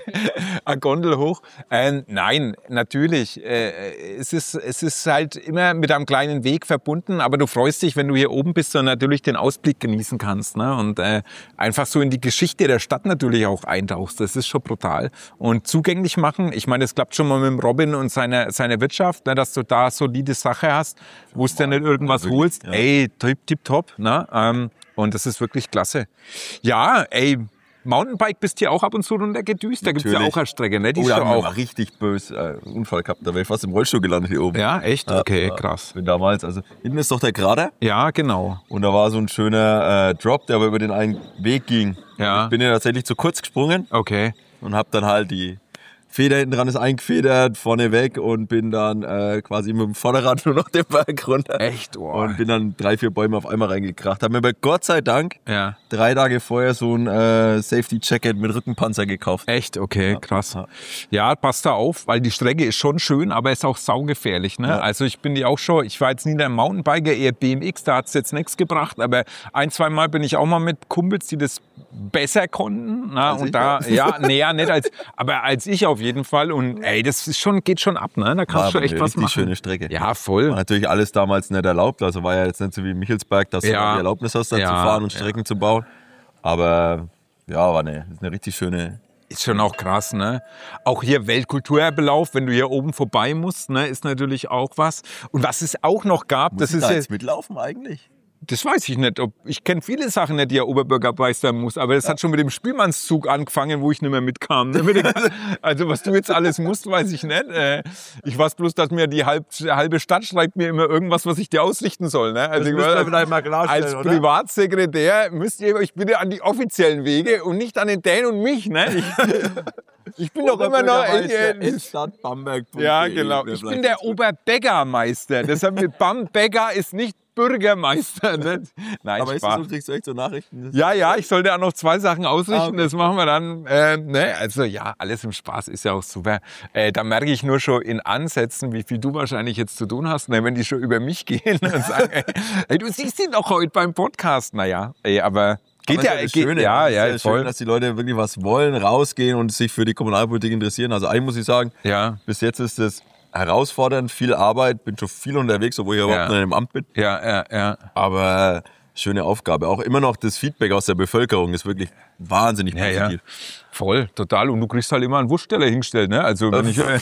eine Gondel hoch. Ähm, nein, natürlich. Äh, es, ist, es ist halt immer mit einem kleinen Weg verbunden, aber du freust dich, wenn du hier oben bist und natürlich den Ausblick genießen kannst. Ne? Und äh, einfach so in die Geschichte der Stadt natürlich auch eintauchst. Das ist schon brutal. Und zugänglich machen, ich meine, es klappt schon mal mit dem Robin und seiner, seiner Wirtschaft, ne, dass du da solide Sache hast, wo du dir nicht irgendwas wirklich, holst. ja. Ey, tipp, tipp, top. Ne? Ähm, und das ist wirklich klasse. Ja, ey, Mountainbike bist hier auch ab und zu runtergedüst. Da gibt's ja Natürlich. auch eine Strecke, ne? Die Oh, ist da schon haben wir auch. mal richtig böse äh, Unfall gehabt. Da wäre ich fast im Rollstuhl gelandet hier oben. Ja, echt? Okay, Ja, krass. Bin damals, also hinten ist doch der Grader Ja, genau. und da war so ein schöner äh, Drop, der aber über den einen Weg ging. Ja. Ich bin ja tatsächlich zu kurz gesprungen Okay. und habe dann halt die Feder hinten dran ist eingefedert, vorne weg und bin dann äh, quasi mit dem Vorderrad nur noch den Berg runter. Echt? Oh. Und bin dann drei, vier Bäume auf einmal reingekracht. Hab mir aber Gott sei Dank Ja. drei Tage vorher so ein äh, Safety-Jacket mit Rückenpanzer gekauft. Echt? Okay, krass. ja. Ja, passt da auf, weil die Strecke ist schon schön, aber ist auch saugefährlich. Ne? Ja. Also ich bin die auch schon, ich war jetzt nie der Mountainbiker, eher B M X, da hat's jetzt nichts gebracht, aber ein, zwei Mal bin ich auch mal mit Kumpels, die das besser konnten. Na, Als und ich, da, ja. ja, nee, ja, nicht als, aber als ich auf jeden Fall. Und ey, das ist schon, geht schon ab, ne? Da kannst War du schon aber echt eine was richtig machen. schöne Strecke. Ja, War voll. natürlich alles damals nicht erlaubt. Also war ja jetzt nicht so wie Michelsberg, dass du Ja. da die Erlaubnis hast, da Ja, zu fahren und ja. Strecken zu bauen. Aber ja, war eine, ist eine richtig schöne. Ist schon auch krass, ne? Auch hier Weltkulturerbelauf, wenn du hier oben vorbei musst, ne, ist natürlich auch was. Und was es auch noch gab, Muss das ich ist da ja, jetzt mitlaufen eigentlich? Das weiß ich nicht. Ob, ich kenne viele Sachen nicht, die er Oberbürgermeister muss, aber das hat schon mit dem Spielmannszug angefangen, wo ich nicht mehr mitkam. Also was du jetzt alles musst, weiß ich nicht. Ich weiß bloß, dass mir die halb, halbe Stadt schreibt mir immer irgendwas, was ich dir ausrichten soll. Ne? Also das müssen wir vielleicht mal klarstellen, als oder? Privatsekretär müsst ihr euch bitte an die offiziellen Wege und nicht an den Dan und mich. Ne? Ich, ich bin doch immer noch... Ich, äh, Stadt Bamberg. ja, genau. Ich bin der Oberbäckermeister. Deshalb mit Bäcker ist nicht Bürgermeister. Nicht? Nein, aber ist Spaß. das so, kriegst du echt so Nachrichten? Das Ja, ja, ich sollte auch noch zwei Sachen ausrichten, Ah, okay. Das machen wir dann. Äh, ne? Also ja, alles im Spaß ist ja auch super. Äh, da merke ich nur schon in Ansätzen, wie viel du wahrscheinlich jetzt zu tun hast, ne? Wenn die schon über mich gehen und sagen, ey, ey, du siehst ihn doch heute beim Podcast. Naja, ey, aber geht aber ja, ist geht, Schöne, ja, ja, ist ja voll. schön, dass die Leute wirklich was wollen, rausgehen und sich für die Kommunalpolitik interessieren. Also eigentlich muss ich sagen, Ja, bis jetzt ist es herausfordernd, viel Arbeit, bin schon viel unterwegs, obwohl ich überhaupt Ja. nicht im Amt bin. ja, ja, ja. Aber schöne Aufgabe. Auch immer noch das Feedback aus der Bevölkerung ist wirklich wahnsinnig Ja, ja. positiv. Voll, total. Und du kriegst halt immer einen Wurststeller hingestellt, ne? Also wenn ich, äh,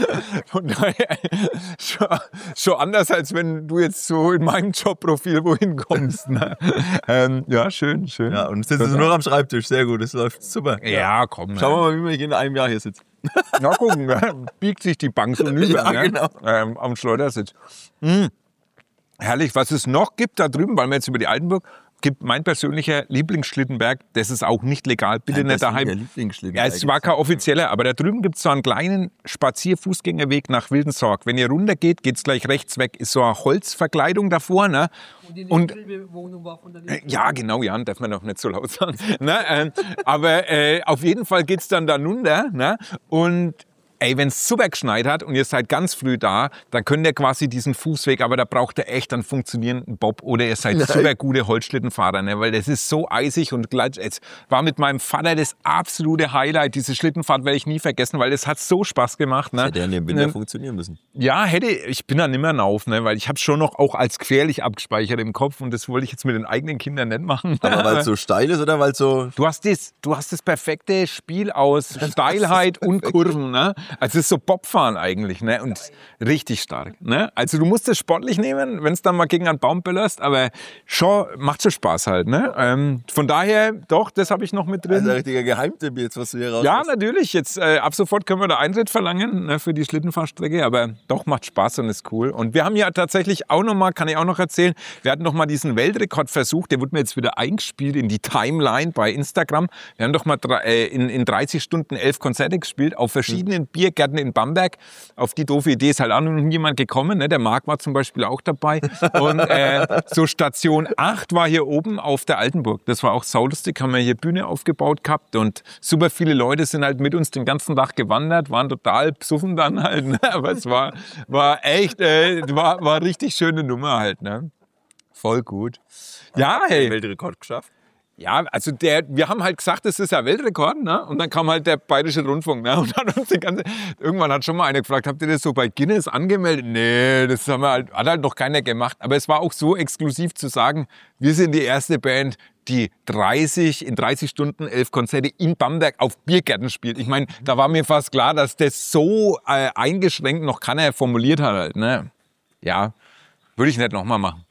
von daher schon, schon anders, als wenn du jetzt so in meinem Jobprofil wohin kommst. Ne? ähm, ja, schön, schön. Ja, und sitzen sie nur am Schreibtisch. Sehr gut, das läuft super. Ja, komm. Schauen wir mal, wie wir in einem Jahr hier sitzen. Na gucken, ne? Biegt sich die Bank so über, Ja, ne? genau. ähm, am Schleudersitz. Hm. Herrlich, was es noch gibt da drüben, weil wir jetzt über die Altenburg, gibt mein persönlicher Lieblingsschlittenberg, das ist auch nicht legal, bitte Nein, nicht das ist daheim. der Lieblingsschlittenberg. Ja, es war kein offizieller, aber da drüben gibt es so einen kleinen Spazier-Fußgängerweg nach Wildensorg. Wenn ihr runtergeht, geht's gleich rechts weg, ist so eine Holzverkleidung davor. Ne? Und die Und- Nebenwohnung war von der Äh, Ja, genau, Jan, darf man noch nicht so laut sagen. ne? ähm, aber äh, auf jeden Fall geht's dann da runter. Ne? Und ey, wenn es super geschneit hat und ihr seid ganz früh da, dann könnt ihr quasi diesen Fußweg, aber da braucht ihr echt einen funktionierenden Bob oder ihr seid Nein. super gute Holzschlittenfahrer, ne? Weil das ist so eisig und gleich. Es war mit meinem Vater das absolute Highlight. Diese Schlittenfahrt werde ich nie vergessen, weil das hat so Spaß gemacht. Ne? Hätte ja in dem Winter Ne? funktionieren müssen. Ja, hätte ich bin da nimmer rauf, ne? Weil ich habe schon noch auch als gefährlich abgespeichert im Kopf und das wollte ich jetzt mit den eigenen Kindern nicht machen. Aber weil es so steil ist oder weil es so... Du hast das, du hast das perfekte Spiel aus Steilheit und Kurven, ne? Also es ist so Bobfahren eigentlich, ne? Und richtig stark, ne? Also du musst es sportlich nehmen, wenn es dann mal gegen einen Baum böllerst, aber schon macht schon Spaß halt, ne? Ähm, von daher, doch, das habe ich noch mit Das ist ein drin. richtiger Geheimtipp jetzt, was du hier raus Ja, natürlich. Jetzt äh, ab sofort können wir da Eintritt verlangen, ne, für die Schlittenfahrstrecke, aber doch macht Spaß und ist cool. Und wir haben ja tatsächlich auch noch mal, kann ich auch noch erzählen, wir hatten noch mal diesen Weltrekordversuch, der wurde mir jetzt wieder eingespielt in die Timeline bei Instagram. Wir haben doch mal drei, äh, in, in dreißig Stunden elf Konzerte gespielt auf verschiedenen Biergärten in Bamberg. Auf die doofe Idee ist halt auch noch niemand gekommen. Ne? Der Marc war zum Beispiel auch dabei. Und äh, so Station acht war hier oben auf der Altenburg. Das war auch saulustig, haben wir hier Bühne aufgebaut gehabt und super viele Leute sind halt mit uns den ganzen Tag gewandert, waren total besoffen dann halt. Ne? Aber es war, war echt, äh, war, war richtig schöne Nummer halt. Ne? Voll gut. Ja, hey. Weltrekord geschafft. Ja, also der, wir haben halt gesagt, das ist ja Weltrekord, ne? Und dann kam halt der Bayerische Rundfunk, ne? Und dann uns die ganze, irgendwann hat schon mal einer gefragt, habt ihr das so bei Guinness angemeldet? Nee, das haben wir halt, hat halt noch keiner gemacht. Aber es war auch so exklusiv zu sagen, wir sind die erste Band, die dreißig, in dreißig Stunden elf Konzerte in Bamberg auf Biergärten spielt. Ich meine, da war mir fast klar, dass das so äh, eingeschränkt noch keiner formuliert hat halt, ne? Ja, würde ich nicht nochmal machen.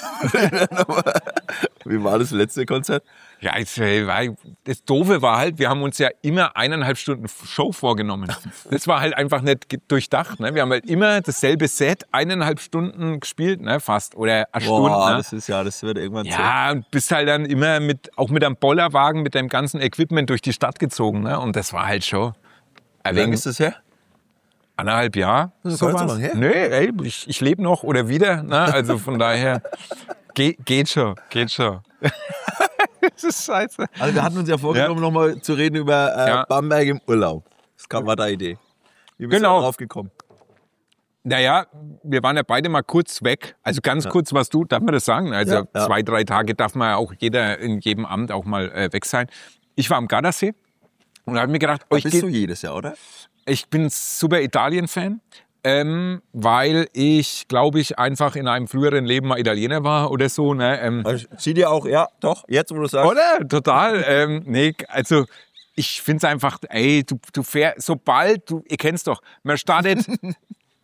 Wie war das letzte Konzert? Ja, jetzt, äh, war- das Doofe war halt, wir haben uns ja immer eineinhalb Stunden Show vorgenommen. Das war halt einfach nicht ge- durchdacht. Ne? Wir haben halt immer dasselbe Set, eineinhalb Stunden gespielt, ne? Fast. Oder eine Stunde. Boah, Ne? das ist ja, das wird irgendwann Ja, und bist halt dann immer mit, auch mit einem Bollerwagen, mit deinem ganzen Equipment durch die Stadt gezogen. Ne? Und das war halt schon ein Wie lange wenig- ist das her? anderthalb Jahre. Das ist gar nicht so sowas. lange her. Nee, ey, ich, ich lebe noch oder wieder. Ne? Also von daher, geht, geht schon, geht schon. Das ist scheiße. Also wir hatten uns ja vorgenommen, noch nochmal zu reden über äh, Ja. Bamberg im Urlaub. Das kam, war deine Idee. Wie bist Genau. du drauf gekommen? Naja, wir waren ja beide mal kurz weg. Also ganz kurz warst du, darf man das sagen? Also Ja, ja. zwei, drei Tage darf man ja auch jeder in jedem Amt auch mal äh, weg sein. Ich war am Gardasee und habe mir gedacht, Da euch bist geht, du jedes Jahr, oder? ich bin super Italien-Fan, ähm, weil ich, glaube ich, einfach in einem früheren Leben mal Italiener war oder so. Ne? Ähm, Sieh dir auch, ja, doch, jetzt wo du sagst. Oder? Total. ähm, nee, also ich finde es einfach, ey, du, du fährst, sobald, du, ihr kennst doch, man startet,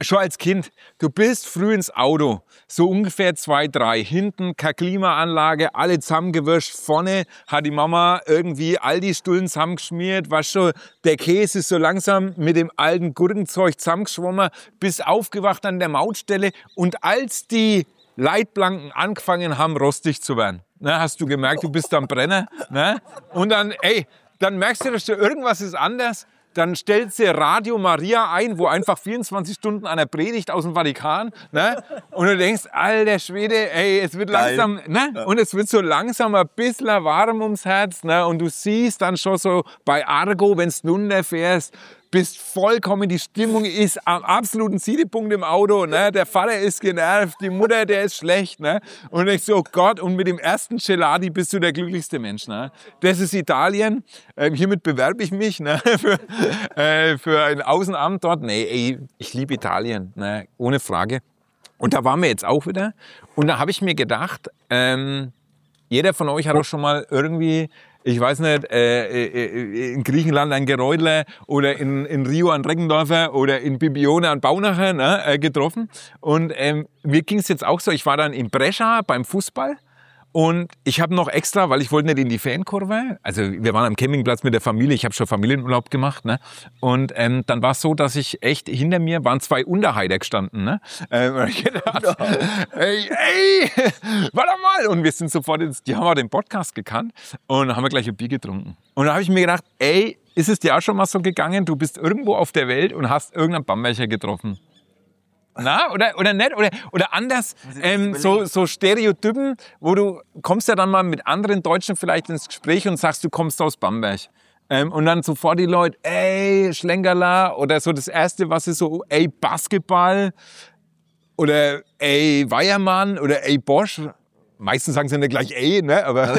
schon als Kind, du bist früh ins Auto, so ungefähr zwei, drei, hinten keine Klimaanlage, alle zusammengewischt, vorne hat die Mama irgendwie all die Stullen zusammengeschmiert, was schon, der Käse ist so langsam mit dem alten Gurkenzeug zusammengeschwommen, bis aufgewacht an der Mautstelle und als die Leitplanken angefangen haben, rostig zu werden, ne, hast du gemerkt, du bist am Brenner, ne, und dann, ey, dann merkst du, dass du, irgendwas ist anders. Dann stellt sie Radio Maria ein, wo einfach vierundzwanzig Stunden einer predigt aus dem Vatikan. Ne? Und du denkst, alter Schwede, ey, es wird Geil. langsam, ne? Und es wird so langsam ein bisschen warm ums Herz. Ne? Und du siehst dann schon so bei Argo, wenn du runterfährst, bist vollkommen, die Stimmung ist am absoluten Siedepunkt im Auto. Ne? Der Vater ist genervt, die Mutter, der ist schlecht. Ne? Und ich so, oh Gott, und mit dem ersten Gelati bist du der glücklichste Mensch. Ne? Das ist Italien. Ähm, hiermit bewerbe ich mich, ne? für, äh, für ein Außenamt dort. Nee, ey, ich liebe Italien, ne? Ohne Frage. Und da waren wir jetzt auch wieder. Und da habe ich mir gedacht, ähm, jeder von euch hat auch schon mal irgendwie, ich weiß nicht, äh, in Griechenland ein Geräudler oder in, in Rio ein Reckendorfer oder in Bibione ein Baunacher, ne, äh, getroffen. Und ähm, mir ging es jetzt auch so, ich war dann in Brescia beim Fußball. Und ich habe noch extra, weil ich wollte nicht in die Fankurve, also wir waren am Campingplatz mit der Familie, ich habe schon Familienurlaub gemacht, ne? Und ähm, dann war es so, dass ich echt, hinter mir waren zwei Unterheider gestanden, ne? Ähm, und ich gedacht, ey, ey, warte mal! Und wir sind sofort ins, die haben auch den Podcast gekannt und haben wir gleich ein Bier getrunken. Und da habe ich mir gedacht, ey, ist es dir auch schon mal so gegangen, du bist irgendwo auf der Welt und hast irgendeinen Bamberger getroffen? Na, oder, oder nicht? Oder, oder anders, ähm, so, so Stereotypen, wo du kommst ja dann mal mit anderen Deutschen vielleicht ins Gespräch und sagst, du kommst aus Bamberg. Ähm, und dann sofort die Leute, ey, Schlenkerla, oder so das Erste, was ist so, ey, Basketball, oder ey, Weiermann, oder ey, Bosch. Meistens sagen sie nicht gleich ey, ne, aber...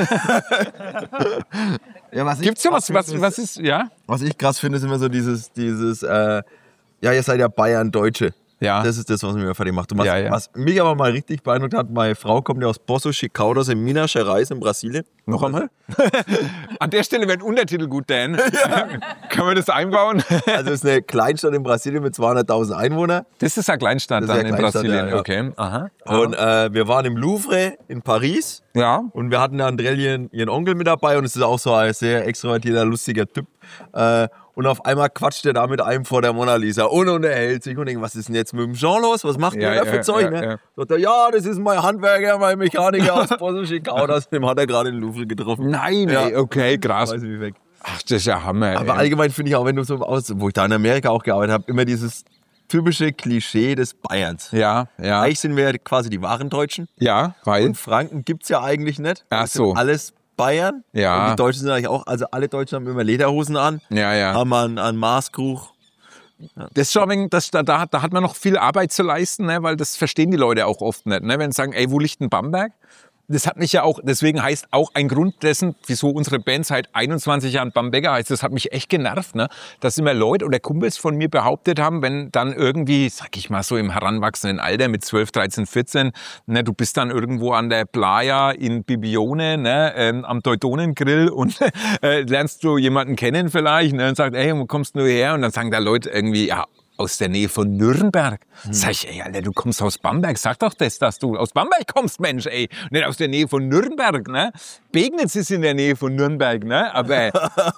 Ja, was Gibt's ja was, was, was ist, ja? Was ich krass finde, ist immer so dieses, dieses äh, ja, ihr seid ja Bayern-Deutsche. Ja. Das ist das, was mich fertig macht. Und was, Ja, ja. was mich aber mal richtig beeindruckt hat, meine Frau kommt ja aus Poços de Caldas in Minas Gerais in Brasilien. Noch einmal? An der Stelle wäre ein Untertitel gut, Dan. Ja. Können wir das einbauen? Also es ist eine Kleinstadt in Brasilien mit zweihunderttausend Einwohnern. Das ist eine Kleinstadt Das ist dann eine in Kleinstadt, Brasilien. ja, ja. Okay. Aha. Und äh, wir waren im Louvre in Paris. Ja. Und wir hatten da Andrell ihren, ihren Onkel mit dabei und es ist auch so ein sehr extrovertierter, lustiger Typ. Äh, und auf einmal quatscht er da mit einem vor der Mona Lisa und unterhält sich und denkt, was ist denn jetzt mit dem Jean los? Was macht Ja, der da für ja, Zeug? ja, Ne? ja. Sagt er, ja, das ist mein Handwerker, mein Mechaniker aus Poços de Caldas. Dem hat er gerade in Louvre getroffen. Nein, Ja. ey, okay, krass. Weiß ich wie weg. Ach, das ist ja Hammer. Aber ey. allgemein finde ich auch, wenn du so aus, wo ich da in Amerika auch gearbeitet habe, immer dieses typische Klischee des Bayerns. Ja, ja. Eigentlich sind wir ja quasi die wahren Deutschen. Ja, weil? Und Franken gibt's ja eigentlich nicht. Ach Das so. sind alles Bayern. Ja. Und die Deutschen sind eigentlich auch, also alle Deutschen haben immer Lederhosen an, Ja, ja. haben einen, einen Maßkrug. Das ist schon ein wenig, das, da, da, da hat man noch viel Arbeit zu leisten, ne, weil das verstehen die Leute auch oft nicht. Ne, wenn sie sagen, ey, wo liegt denn Bamberg? Das hat mich ja auch, deswegen heißt auch ein Grund dessen, wieso unsere Band seit einundzwanzig Jahren Bamberger heißt, das hat mich echt genervt, ne? Dass immer Leute oder Kumpels von mir behauptet haben, wenn dann irgendwie, sag ich mal so im heranwachsenden Alter mit zwölf, dreizehn, vierzehn, ne, du bist dann irgendwo an der Playa in Bibione, ne, ähm, am Teudonengrill und äh, lernst du jemanden kennen vielleicht, ne, und sagt, ey, wo kommst du her? Und dann sagen da Leute irgendwie, ja, aus der Nähe von Nürnberg. Hm. Sag ich, ey, Alter, du kommst aus Bamberg. Sag doch das, dass du aus Bamberg kommst, Mensch, ey. Nicht aus der Nähe von Nürnberg, ne? Begnitz ist in der Nähe von Nürnberg, ne? Aber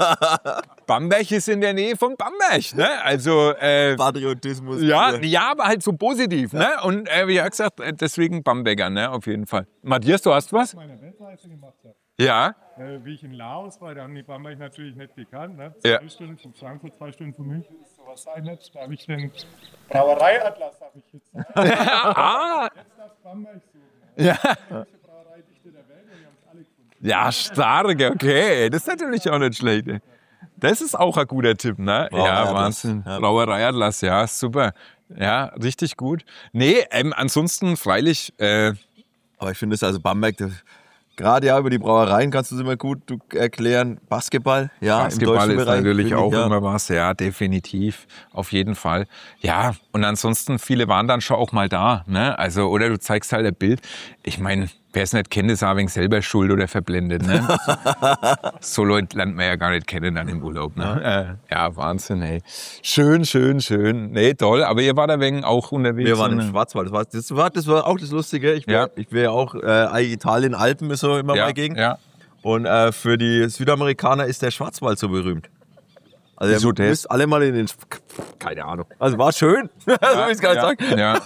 Bamberg ist in der Nähe von Bamberg, ne? Also, äh, Patriotismus. ja, ja, aber halt so positiv, ne? Und äh, wie gesagt, deswegen Bamberger, ne? Auf jeden Fall. Matthias, du hast was? Meine Weltreise gemacht habe. Ja. Äh, wie ich in Laos war, da haben die Bamberg natürlich nicht gekannt. Ne? Zwei Ja. Stunden von Frankfurt, zwei Stunden von München ist sowas sein nicht. Da habe ich den Brauereiatlas habe ich jetzt. Jetzt Ah, darf Bamberg suchen. ja. Die Brauereidichte der Welt und wir haben es alle gefunden. Ja, stark, okay. Das ist natürlich auch nicht schlecht. ey. Das ist auch ein guter Tipp, ne? Ja, Brauereiatlas. Wahnsinn. Ja. Brauereiatlas, ja, super. Ja, richtig gut. Nee, ähm, ansonsten freilich, äh, Aber ich finde es also Bamberg, das, gerade ja über die Brauereien kannst du es immer gut du, erklären. Basketball, ja, im Basketball deutschen ist Bereich. natürlich wirklich, auch ja. immer was, ja, definitiv, auf jeden Fall. Ja, und ansonsten, viele waren dann schon auch mal da, ne? Also, oder du zeigst halt ein Bild. Ich meine, wer es nicht kennt, ist auch ein wenig selber schuld oder verblendet. Ne? So Leute lernt man ja gar nicht kennen dann im Urlaub. Ne? Ja. ja, Wahnsinn, ey. Schön, schön, schön. Nee, toll. Aber ihr wart ein wenig auch unterwegs. Wir waren im Schwarzwald. Das war, das war, das war auch das Lustige. Ich wäre Ja. ich wär auch, äh, Italien, Alpen ist so immer ja, meine Gegend. ja. Und äh, für die Südamerikaner ist der Schwarzwald so berühmt. Also Wieso ihr das? müsst alle mal in den... Sch- Keine Ahnung. Also war schön, so will ich es gar nicht ja, sagen. ja.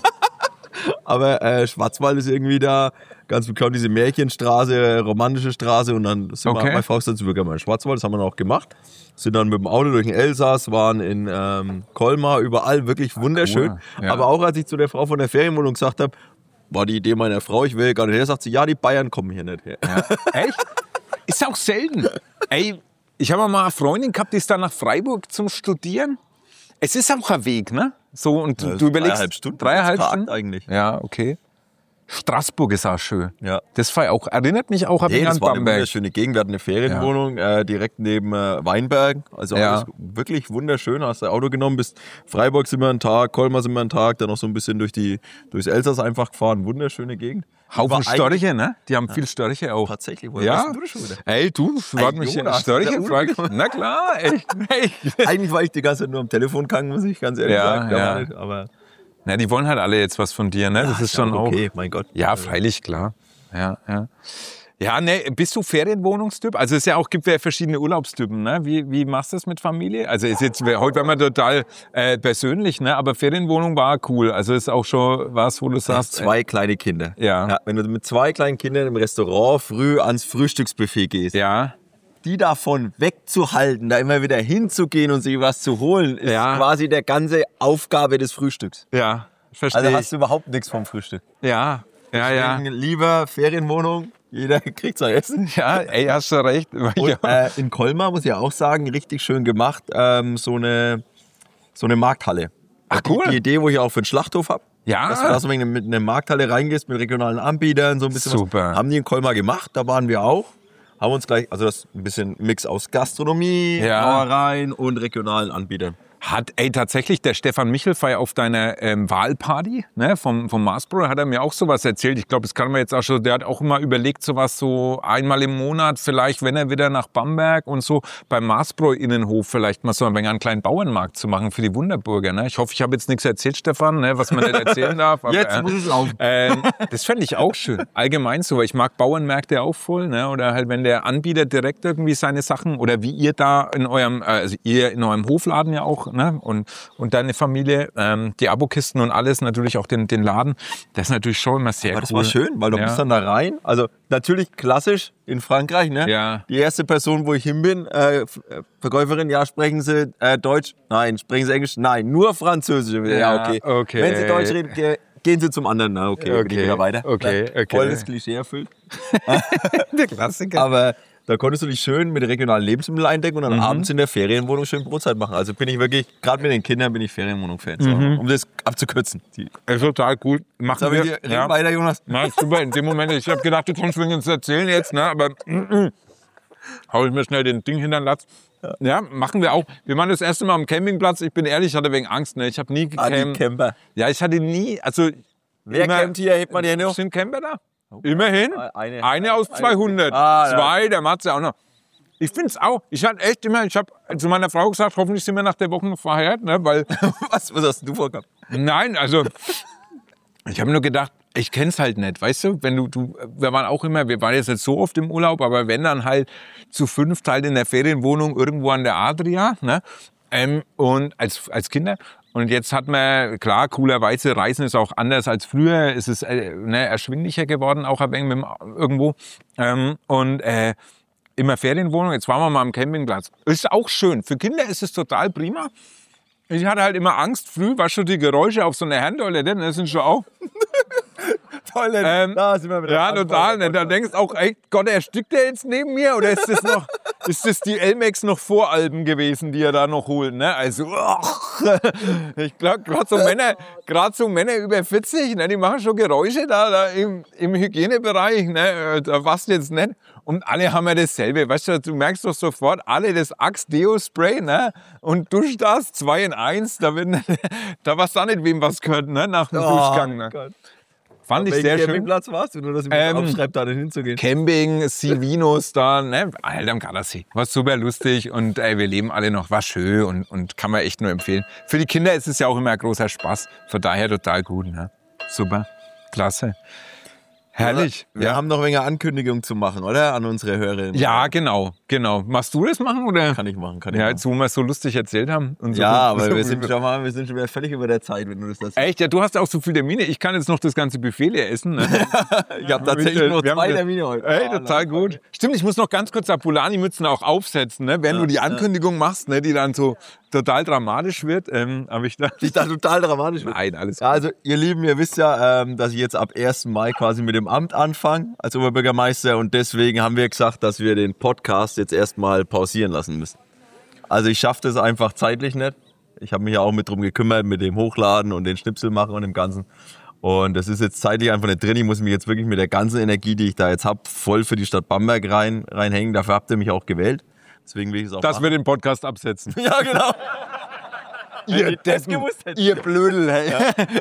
Aber äh, Schwarzwald ist irgendwie da ganz bekannt, diese Märchenstraße, romantische Straße. Und dann sind Okay. wir, meine Frau ist dazu wirklich mal in Schwarzwald, das haben wir noch gemacht. Sind dann mit dem Auto durch den Elsass, waren in ähm, Colmar, überall wirklich wunderschön. cool. Ja. Aber auch als ich zu der Frau von der Ferienwohnung gesagt habe, war die Idee meiner Frau, ich will gar nicht her, sagt sie, ja, die Bayern kommen hier nicht her. Ja. Echt? Ist auch selten. Ey, ich habe mal eine Freundin gehabt, die ist dann nach Freiburg zum Studieren. Es ist auch ein Weg, ne? So, und du, Ja, du überlegst. dreieinhalb Stunden. Dreieinhalb Tag Stunden eigentlich. Ja, okay. Straßburg ist auch schön. Ja. Das war auch, erinnert mich auch ein Nee, wenig das an war eine Bamberg. wunderschöne Gegend. Wir hatten eine Ferienwohnung äh, direkt neben äh, Weinbergen. Also Ja. alles wirklich wunderschön. Hast du Auto genommen, bis Freiburg sind wir einen Tag, Colmar sind wir einen Tag, dann noch so ein bisschen durch die, durchs Elsass einfach gefahren. Wunderschöne Gegend. Haufen War eigentlich- Störche, ne? Die haben viel Störche auch. Tatsächlich, woher Ja. weißt du das schon wieder? Ey, du, warte mich hier. Jonas, Störche, der frag ich. Na klar, echt. echt. Eigentlich war ich die ganze Zeit nur am Telefon kann, muss ich ganz ehrlich Ja, sagen. Da ja. war nicht, aber Na, die wollen halt alle jetzt was von dir, ne? Das ist schon auch. okay, mein Gott. Ja, freilich, klar. Ja, ja. Ja, ne, bist du Ferienwohnungstyp? Also es ja auch, gibt ja verschiedene Urlaubstypen, ne? Wie, wie machst du das mit Familie? Also ist jetzt, heute werden wir total äh, persönlich, ne? Aber Ferienwohnung war cool. Also ist auch schon was, wo du Du hast sagst, zwei kleine Kinder. Ja. Wenn du mit zwei kleinen Kindern im Restaurant früh ans Frühstücksbuffet gehst, äh, ja, die davon wegzuhalten, da immer wieder hinzugehen und sich was zu holen, ist Ja. quasi der ganze Aufgabe des Frühstücks. ja, verstehe Also ich. hast du überhaupt nichts vom Frühstück. Ja, ja, ja. Deswegen lieber Ferienwohnung, jeder kriegt sein Essen. Ja, ey, hast du recht. Und äh, in Colmar, muss ich auch sagen, richtig schön gemacht, ähm, so, eine, so eine Markthalle. Ach, cool. Die, die Idee, wo ich auch für den Schlachthof habe. Ja. Dass du da so mit einer Markthalle reingehst, mit regionalen Anbietern, so ein bisschen Super. was. Haben die in Colmar gemacht, da waren wir auch. Haben uns gleich, also das ist ein bisschen Mix aus Gastronomie, Ja. Brauereien und regionalen Anbietern. Hat, ey, tatsächlich, der Stefan Michelfey auf deiner ähm, Wahlparty, ne, vom, vom Marsbro, hat er mir auch sowas erzählt. Ich glaube, das kann man jetzt auch schon, der hat auch immer überlegt, sowas so einmal im Monat, vielleicht, wenn er wieder nach Bamberg und so, beim Marsbro Innenhof vielleicht mal so ein wenig einen kleinen Bauernmarkt zu machen für die Wunderburger, ne. Ich hoffe, ich habe jetzt nichts erzählt, Stefan, ne, was man nicht erzählen darf. Aber, Jetzt muss es laufen. Ähm, das fände ich auch schön. Allgemein so, weil ich mag Bauernmärkte auch voll, ne, oder halt, wenn der Anbieter direkt irgendwie seine Sachen, oder wie ihr da in eurem, also ihr in eurem Hofladen ja auch, ne, und, und deine Familie, ähm, die Abokisten und alles, natürlich auch den, den Laden, das ist natürlich schon immer sehr Aber cool. das war schön, weil du Ja. bist dann da rein. Also natürlich klassisch in Frankreich, ne? Ja. Die erste Person, wo ich hin bin, äh, Verkäuferin, ja, sprechen Sie äh, Deutsch? Nein. Sprechen Sie Englisch? Nein. Nur Französisch. Ja, Ja, okay. okay. Wenn Sie Deutsch reden, ge gehen Sie zum anderen. Na, okay, bin ich Okay, wieder weiter. okay, okay. Voll das Klischee erfüllt. Der Klassiker. Aber da konntest du dich schön mit regionalen Lebensmitteln eindecken und dann Mhm. abends in der Ferienwohnung schön Brotzeit machen. Also bin ich wirklich, gerade mit den Kindern bin ich Ferienwohnung-Fan. So, Mhm. um das abzukürzen. Die, ist total gut. Machen Sag ich wir. dir, red weiter, Jonas. Na, super. In dem Moment, ich habe gedacht, du kommst mir uns erzählen jetzt, ne? Aber mm, mm. hau ich mir schnell den Ding hinter den Latz. Ja, machen wir auch. Wir waren das erste Mal am Campingplatz. Ich bin ehrlich, ich hatte wegen Angst. Ne? Ich habe nie Ah, die gecampt. Camper. Ja, ich hatte nie. Also Wer immer- campt hier? Hebt mal die Hände hoch. Sind Camper da? Immerhin. Eine- Eine aus eine- zweihundert. Ah, ja. Zwei, der Matze auch noch. Ich finde es auch. Ich hatte echt immer, ich habe zu meiner Frau gesagt, hoffentlich sind wir nach der Woche noch verheiratet, ne? Weil, Was, was hast du vorgehabt? nein, also, ich habe nur gedacht, ich kenn's halt nicht, weißt du, wenn du, du, wir waren auch immer, wir waren jetzt nicht so oft im Urlaub, aber wenn dann halt zu fünft halt in der Ferienwohnung irgendwo an der Adria, ne? Ähm, und als, als Kinder. Und jetzt hat man, klar, coolerweise, Reisen ist auch anders als früher, es ist äh, ne, erschwinglicher geworden, auch ein wenig mit dem, irgendwo. Ähm, und äh, immer Ferienwohnung, jetzt waren wir mal am Campingplatz. Ist auch schön, für Kinder ist es total prima. Ich hatte halt immer Angst, früh war schon die Geräusche auf so einer Handtoilette, das sind schon auch. Toilette. Ähm, da sind wir wieder. Ja, total. Ne? Da denkst du auch, ey, Gott, erstickt der jetzt neben mir? Oder ist das noch, ist das die Elmex noch Voralben gewesen, die er da noch holt? Ne? Also, ach, ich glaube, gerade so Männer, gerade so Männer über vierzig, ne, die machen schon Geräusche da, da im, im Hygienebereich, ne? Da passt jetzt nicht. Und alle haben ja dasselbe. Weißt du, du merkst doch sofort, alle das Axe-Deo-Spray, ne? Und duscht das, zwei in eins, da, wird, da weiß auch nicht, wem was gehört, ne? Nach dem Duschgang. Ne? Gott. Fand ich Welchen sehr schön. Campingplatz warst du? Nur, dass ich mir Ähm, ähm, aufschreibe, da nicht hinzugehen. Camping, Silvinos da, ne? Alter, am Gardasee. War super lustig und ey, wir leben alle noch, war schön und, und kann man echt nur empfehlen. Für die Kinder ist es ja auch immer ein großer Spaß. Von daher total gut, ne? Super, klasse. Herrlich. Wir ja. haben noch ein wenig Ankündigung zu machen, oder? An unsere Hörerinnen. Ja, genau, genau. Machst du das machen oder? Kann ich machen, kann ich Ja, machen. jetzt wo wir es so lustig erzählt haben. Und so Ja, gut- aber so wir gut- sind, schon mal, wir sind schon wieder völlig über der Zeit, wenn du das das Echt? Ja, du hast auch so viele Termine. Ich kann jetzt noch das ganze Buffet leer essen. Ne? Ich habe tatsächlich nur Wir haben zwei das- Termine heute. Ey, Ah, total gut. Stimmt, ich muss noch ganz kurz Apulani-Mützen auch aufsetzen, ne? Während du die Ankündigung machst, ne? Die dann so total dramatisch wird. Ähm, aber ich dachte, Ich dachte total dramatisch. nein, alles Ja, also ihr Lieben, ihr wisst ja, ähm, dass ich jetzt ab ersten Mai quasi mit dem Amt anfange als Oberbürgermeister und deswegen haben wir gesagt, dass wir den Podcast jetzt erstmal pausieren lassen müssen. Also ich schaffe das einfach zeitlich nicht. Ich habe mich ja auch mit drum gekümmert, mit dem Hochladen und den Schnipsel machen und dem Ganzen. Und das ist jetzt zeitlich einfach nicht drin. Ich muss mich jetzt wirklich mit der ganzen Energie, die ich da jetzt habe, voll für die Stadt Bamberg rein, reinhängen. Dafür habt ihr mich auch gewählt. Deswegen will ich es auch dass machen. wir den Podcast absetzen. Ja, genau. Ihr das gewusst hättet. ihr Blödel, hey.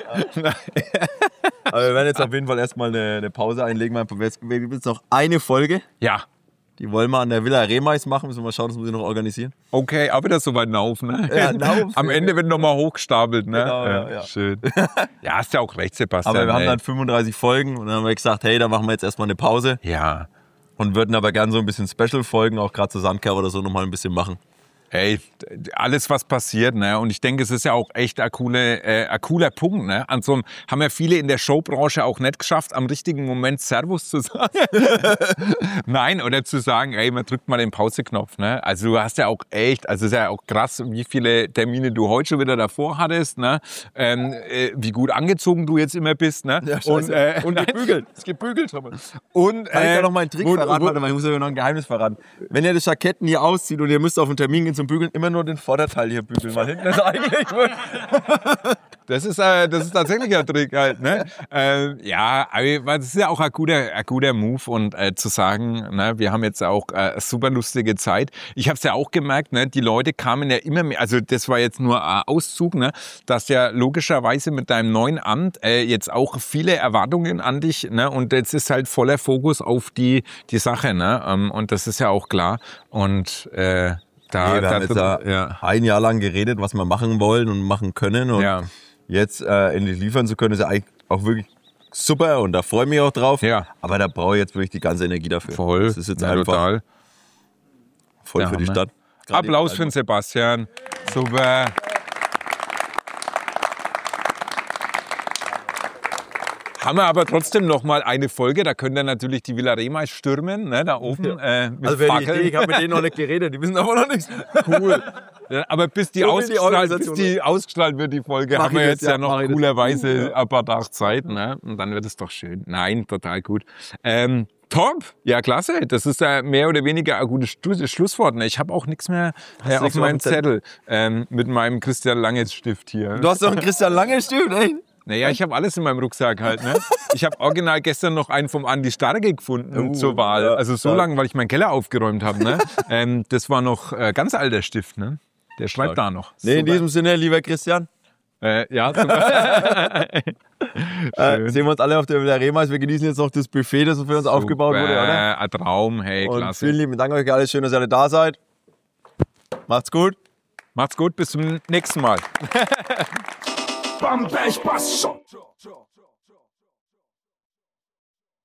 Aber wir werden jetzt auf jeden Fall erstmal eine, eine Pause einlegen. Wir haben jetzt noch eine Folge. Ja, Die wollen wir an der Villa Remais machen. Müssen wir mal schauen, das muss ich noch organisieren. okay, auch wieder so weit hinauf, ne? Ja, hinauf. Am Ende wird nochmal hochgestapelt, ne? Genau, ja, ja. Schön. Ja, hast ja auch recht, Sebastian. Aber wir haben ey. dann fünfunddreißig Folgen und dann haben wir gesagt, hey, da machen wir jetzt erstmal eine Pause Ja. und würden aber gerne so ein bisschen Special-Folgen, auch gerade zu Sandker oder so, nochmal ein bisschen machen. Hey, alles was passiert, ne? Und ich denke, es ist ja auch echt ein, coole, äh, ein cooler Punkt, ne? An so einem, haben ja viele in der Showbranche auch nicht geschafft, am richtigen Moment Servus zu sagen. Nein, oder zu sagen, ey, man drückt mal den Pauseknopf, ne? Also du hast ja auch echt, also es ist ja auch krass, wie viele Termine du heute schon wieder davor hattest, ne? Ähm, äh, wie gut angezogen du jetzt immer bist, ne? Ja, scheiße. und, äh, Und gebügelt. Ist gebügelt schon mal. Und, Kann ich da noch mal einen Trick wo- verraten? wo- Warte mal, ich muss euch noch ein Geheimnis verraten. Wenn ihr das Jacketten hier auszieht und ihr müsst auf einen Termin gehen zum Bügeln, immer nur den Vorderteil hier bügeln, weil hinten ist eigentlich wohl... Das ist, äh, das ist tatsächlich ein Trick halt, ne? äh, ja, aber das ist ja auch ein guter, ein guter Move und äh, zu sagen, ne, wir haben jetzt auch äh, eine super lustige Zeit. Ich habe es ja auch gemerkt, ne, die Leute kamen ja immer mehr, also das war jetzt nur ein Auszug, ne, dass ja logischerweise mit deinem neuen Amt äh, jetzt auch viele Erwartungen an dich, ne, und jetzt ist halt voller Fokus auf die, die Sache, ne, ähm, und das ist ja auch klar und äh, da, Nee, wir da, haben jetzt da ja. ein Jahr lang geredet, was wir machen wollen und machen können. Und Ja. jetzt äh, endlich liefern zu können, ist ja eigentlich auch wirklich super und da freue ich mich auch drauf. Ja. Aber da brauche ich jetzt wirklich die ganze Energie dafür. Voll, Das ist jetzt ja, einfach total. voll Der für die Hammer. Stadt. Gerade Applaus die- für den Sebastian. Super. Haben wir aber trotzdem noch mal eine Folge, da könnt ihr natürlich die Villa Remais stürmen, ne, da oben. Äh, mit Also wäre die Fackeln. Idee, ich habe mit denen noch nicht geredet, die wissen aber noch nichts. Cool. Ja, aber bis die, So will die ausgestrahlt, bis Organisation die ausgestrahlt wird, die Folge, Mach haben wir ich jetzt jetzt, ja, ja, noch mach ich das. coolerweise ein paar Tage Zeit. Ne? Und dann wird es doch schön. Nein, total gut. Ähm, top, ja klasse. Das ist ja mehr oder weniger ein gutes Stu- Schlusswort. Ne? Ich habe auch nichts mehr äh, du auf nichts mehr auf meinem dem Zettel? Zettel ähm, mit meinem Christian Langes Stift hier. Du hast doch einen Christian Lange Stift, ey. Naja, ich habe alles in meinem Rucksack halt. Ne? Ich habe original gestern noch einen vom Andi Starke gefunden Uh, zur Wahl. ja, Also so ja. lange, weil ich meinen Keller aufgeräumt habe. Ne? ähm, das war noch äh, ganz alter Stift. Ne? Der schreibt Stark. da noch. Nee, in Super. diesem Sinne, lieber Christian, Äh, ja, super. äh, sehen wir uns alle auf der Villa Remais. Wir genießen jetzt noch das Buffet, das für uns aufgebaut wurde, oder? Äh, ein Traum, hey, Und klasse. vielen lieben Dank euch, alles schön, dass ihr alle da seid. Macht's gut. Macht's gut, bis zum nächsten Mal. Bamberg passt schon.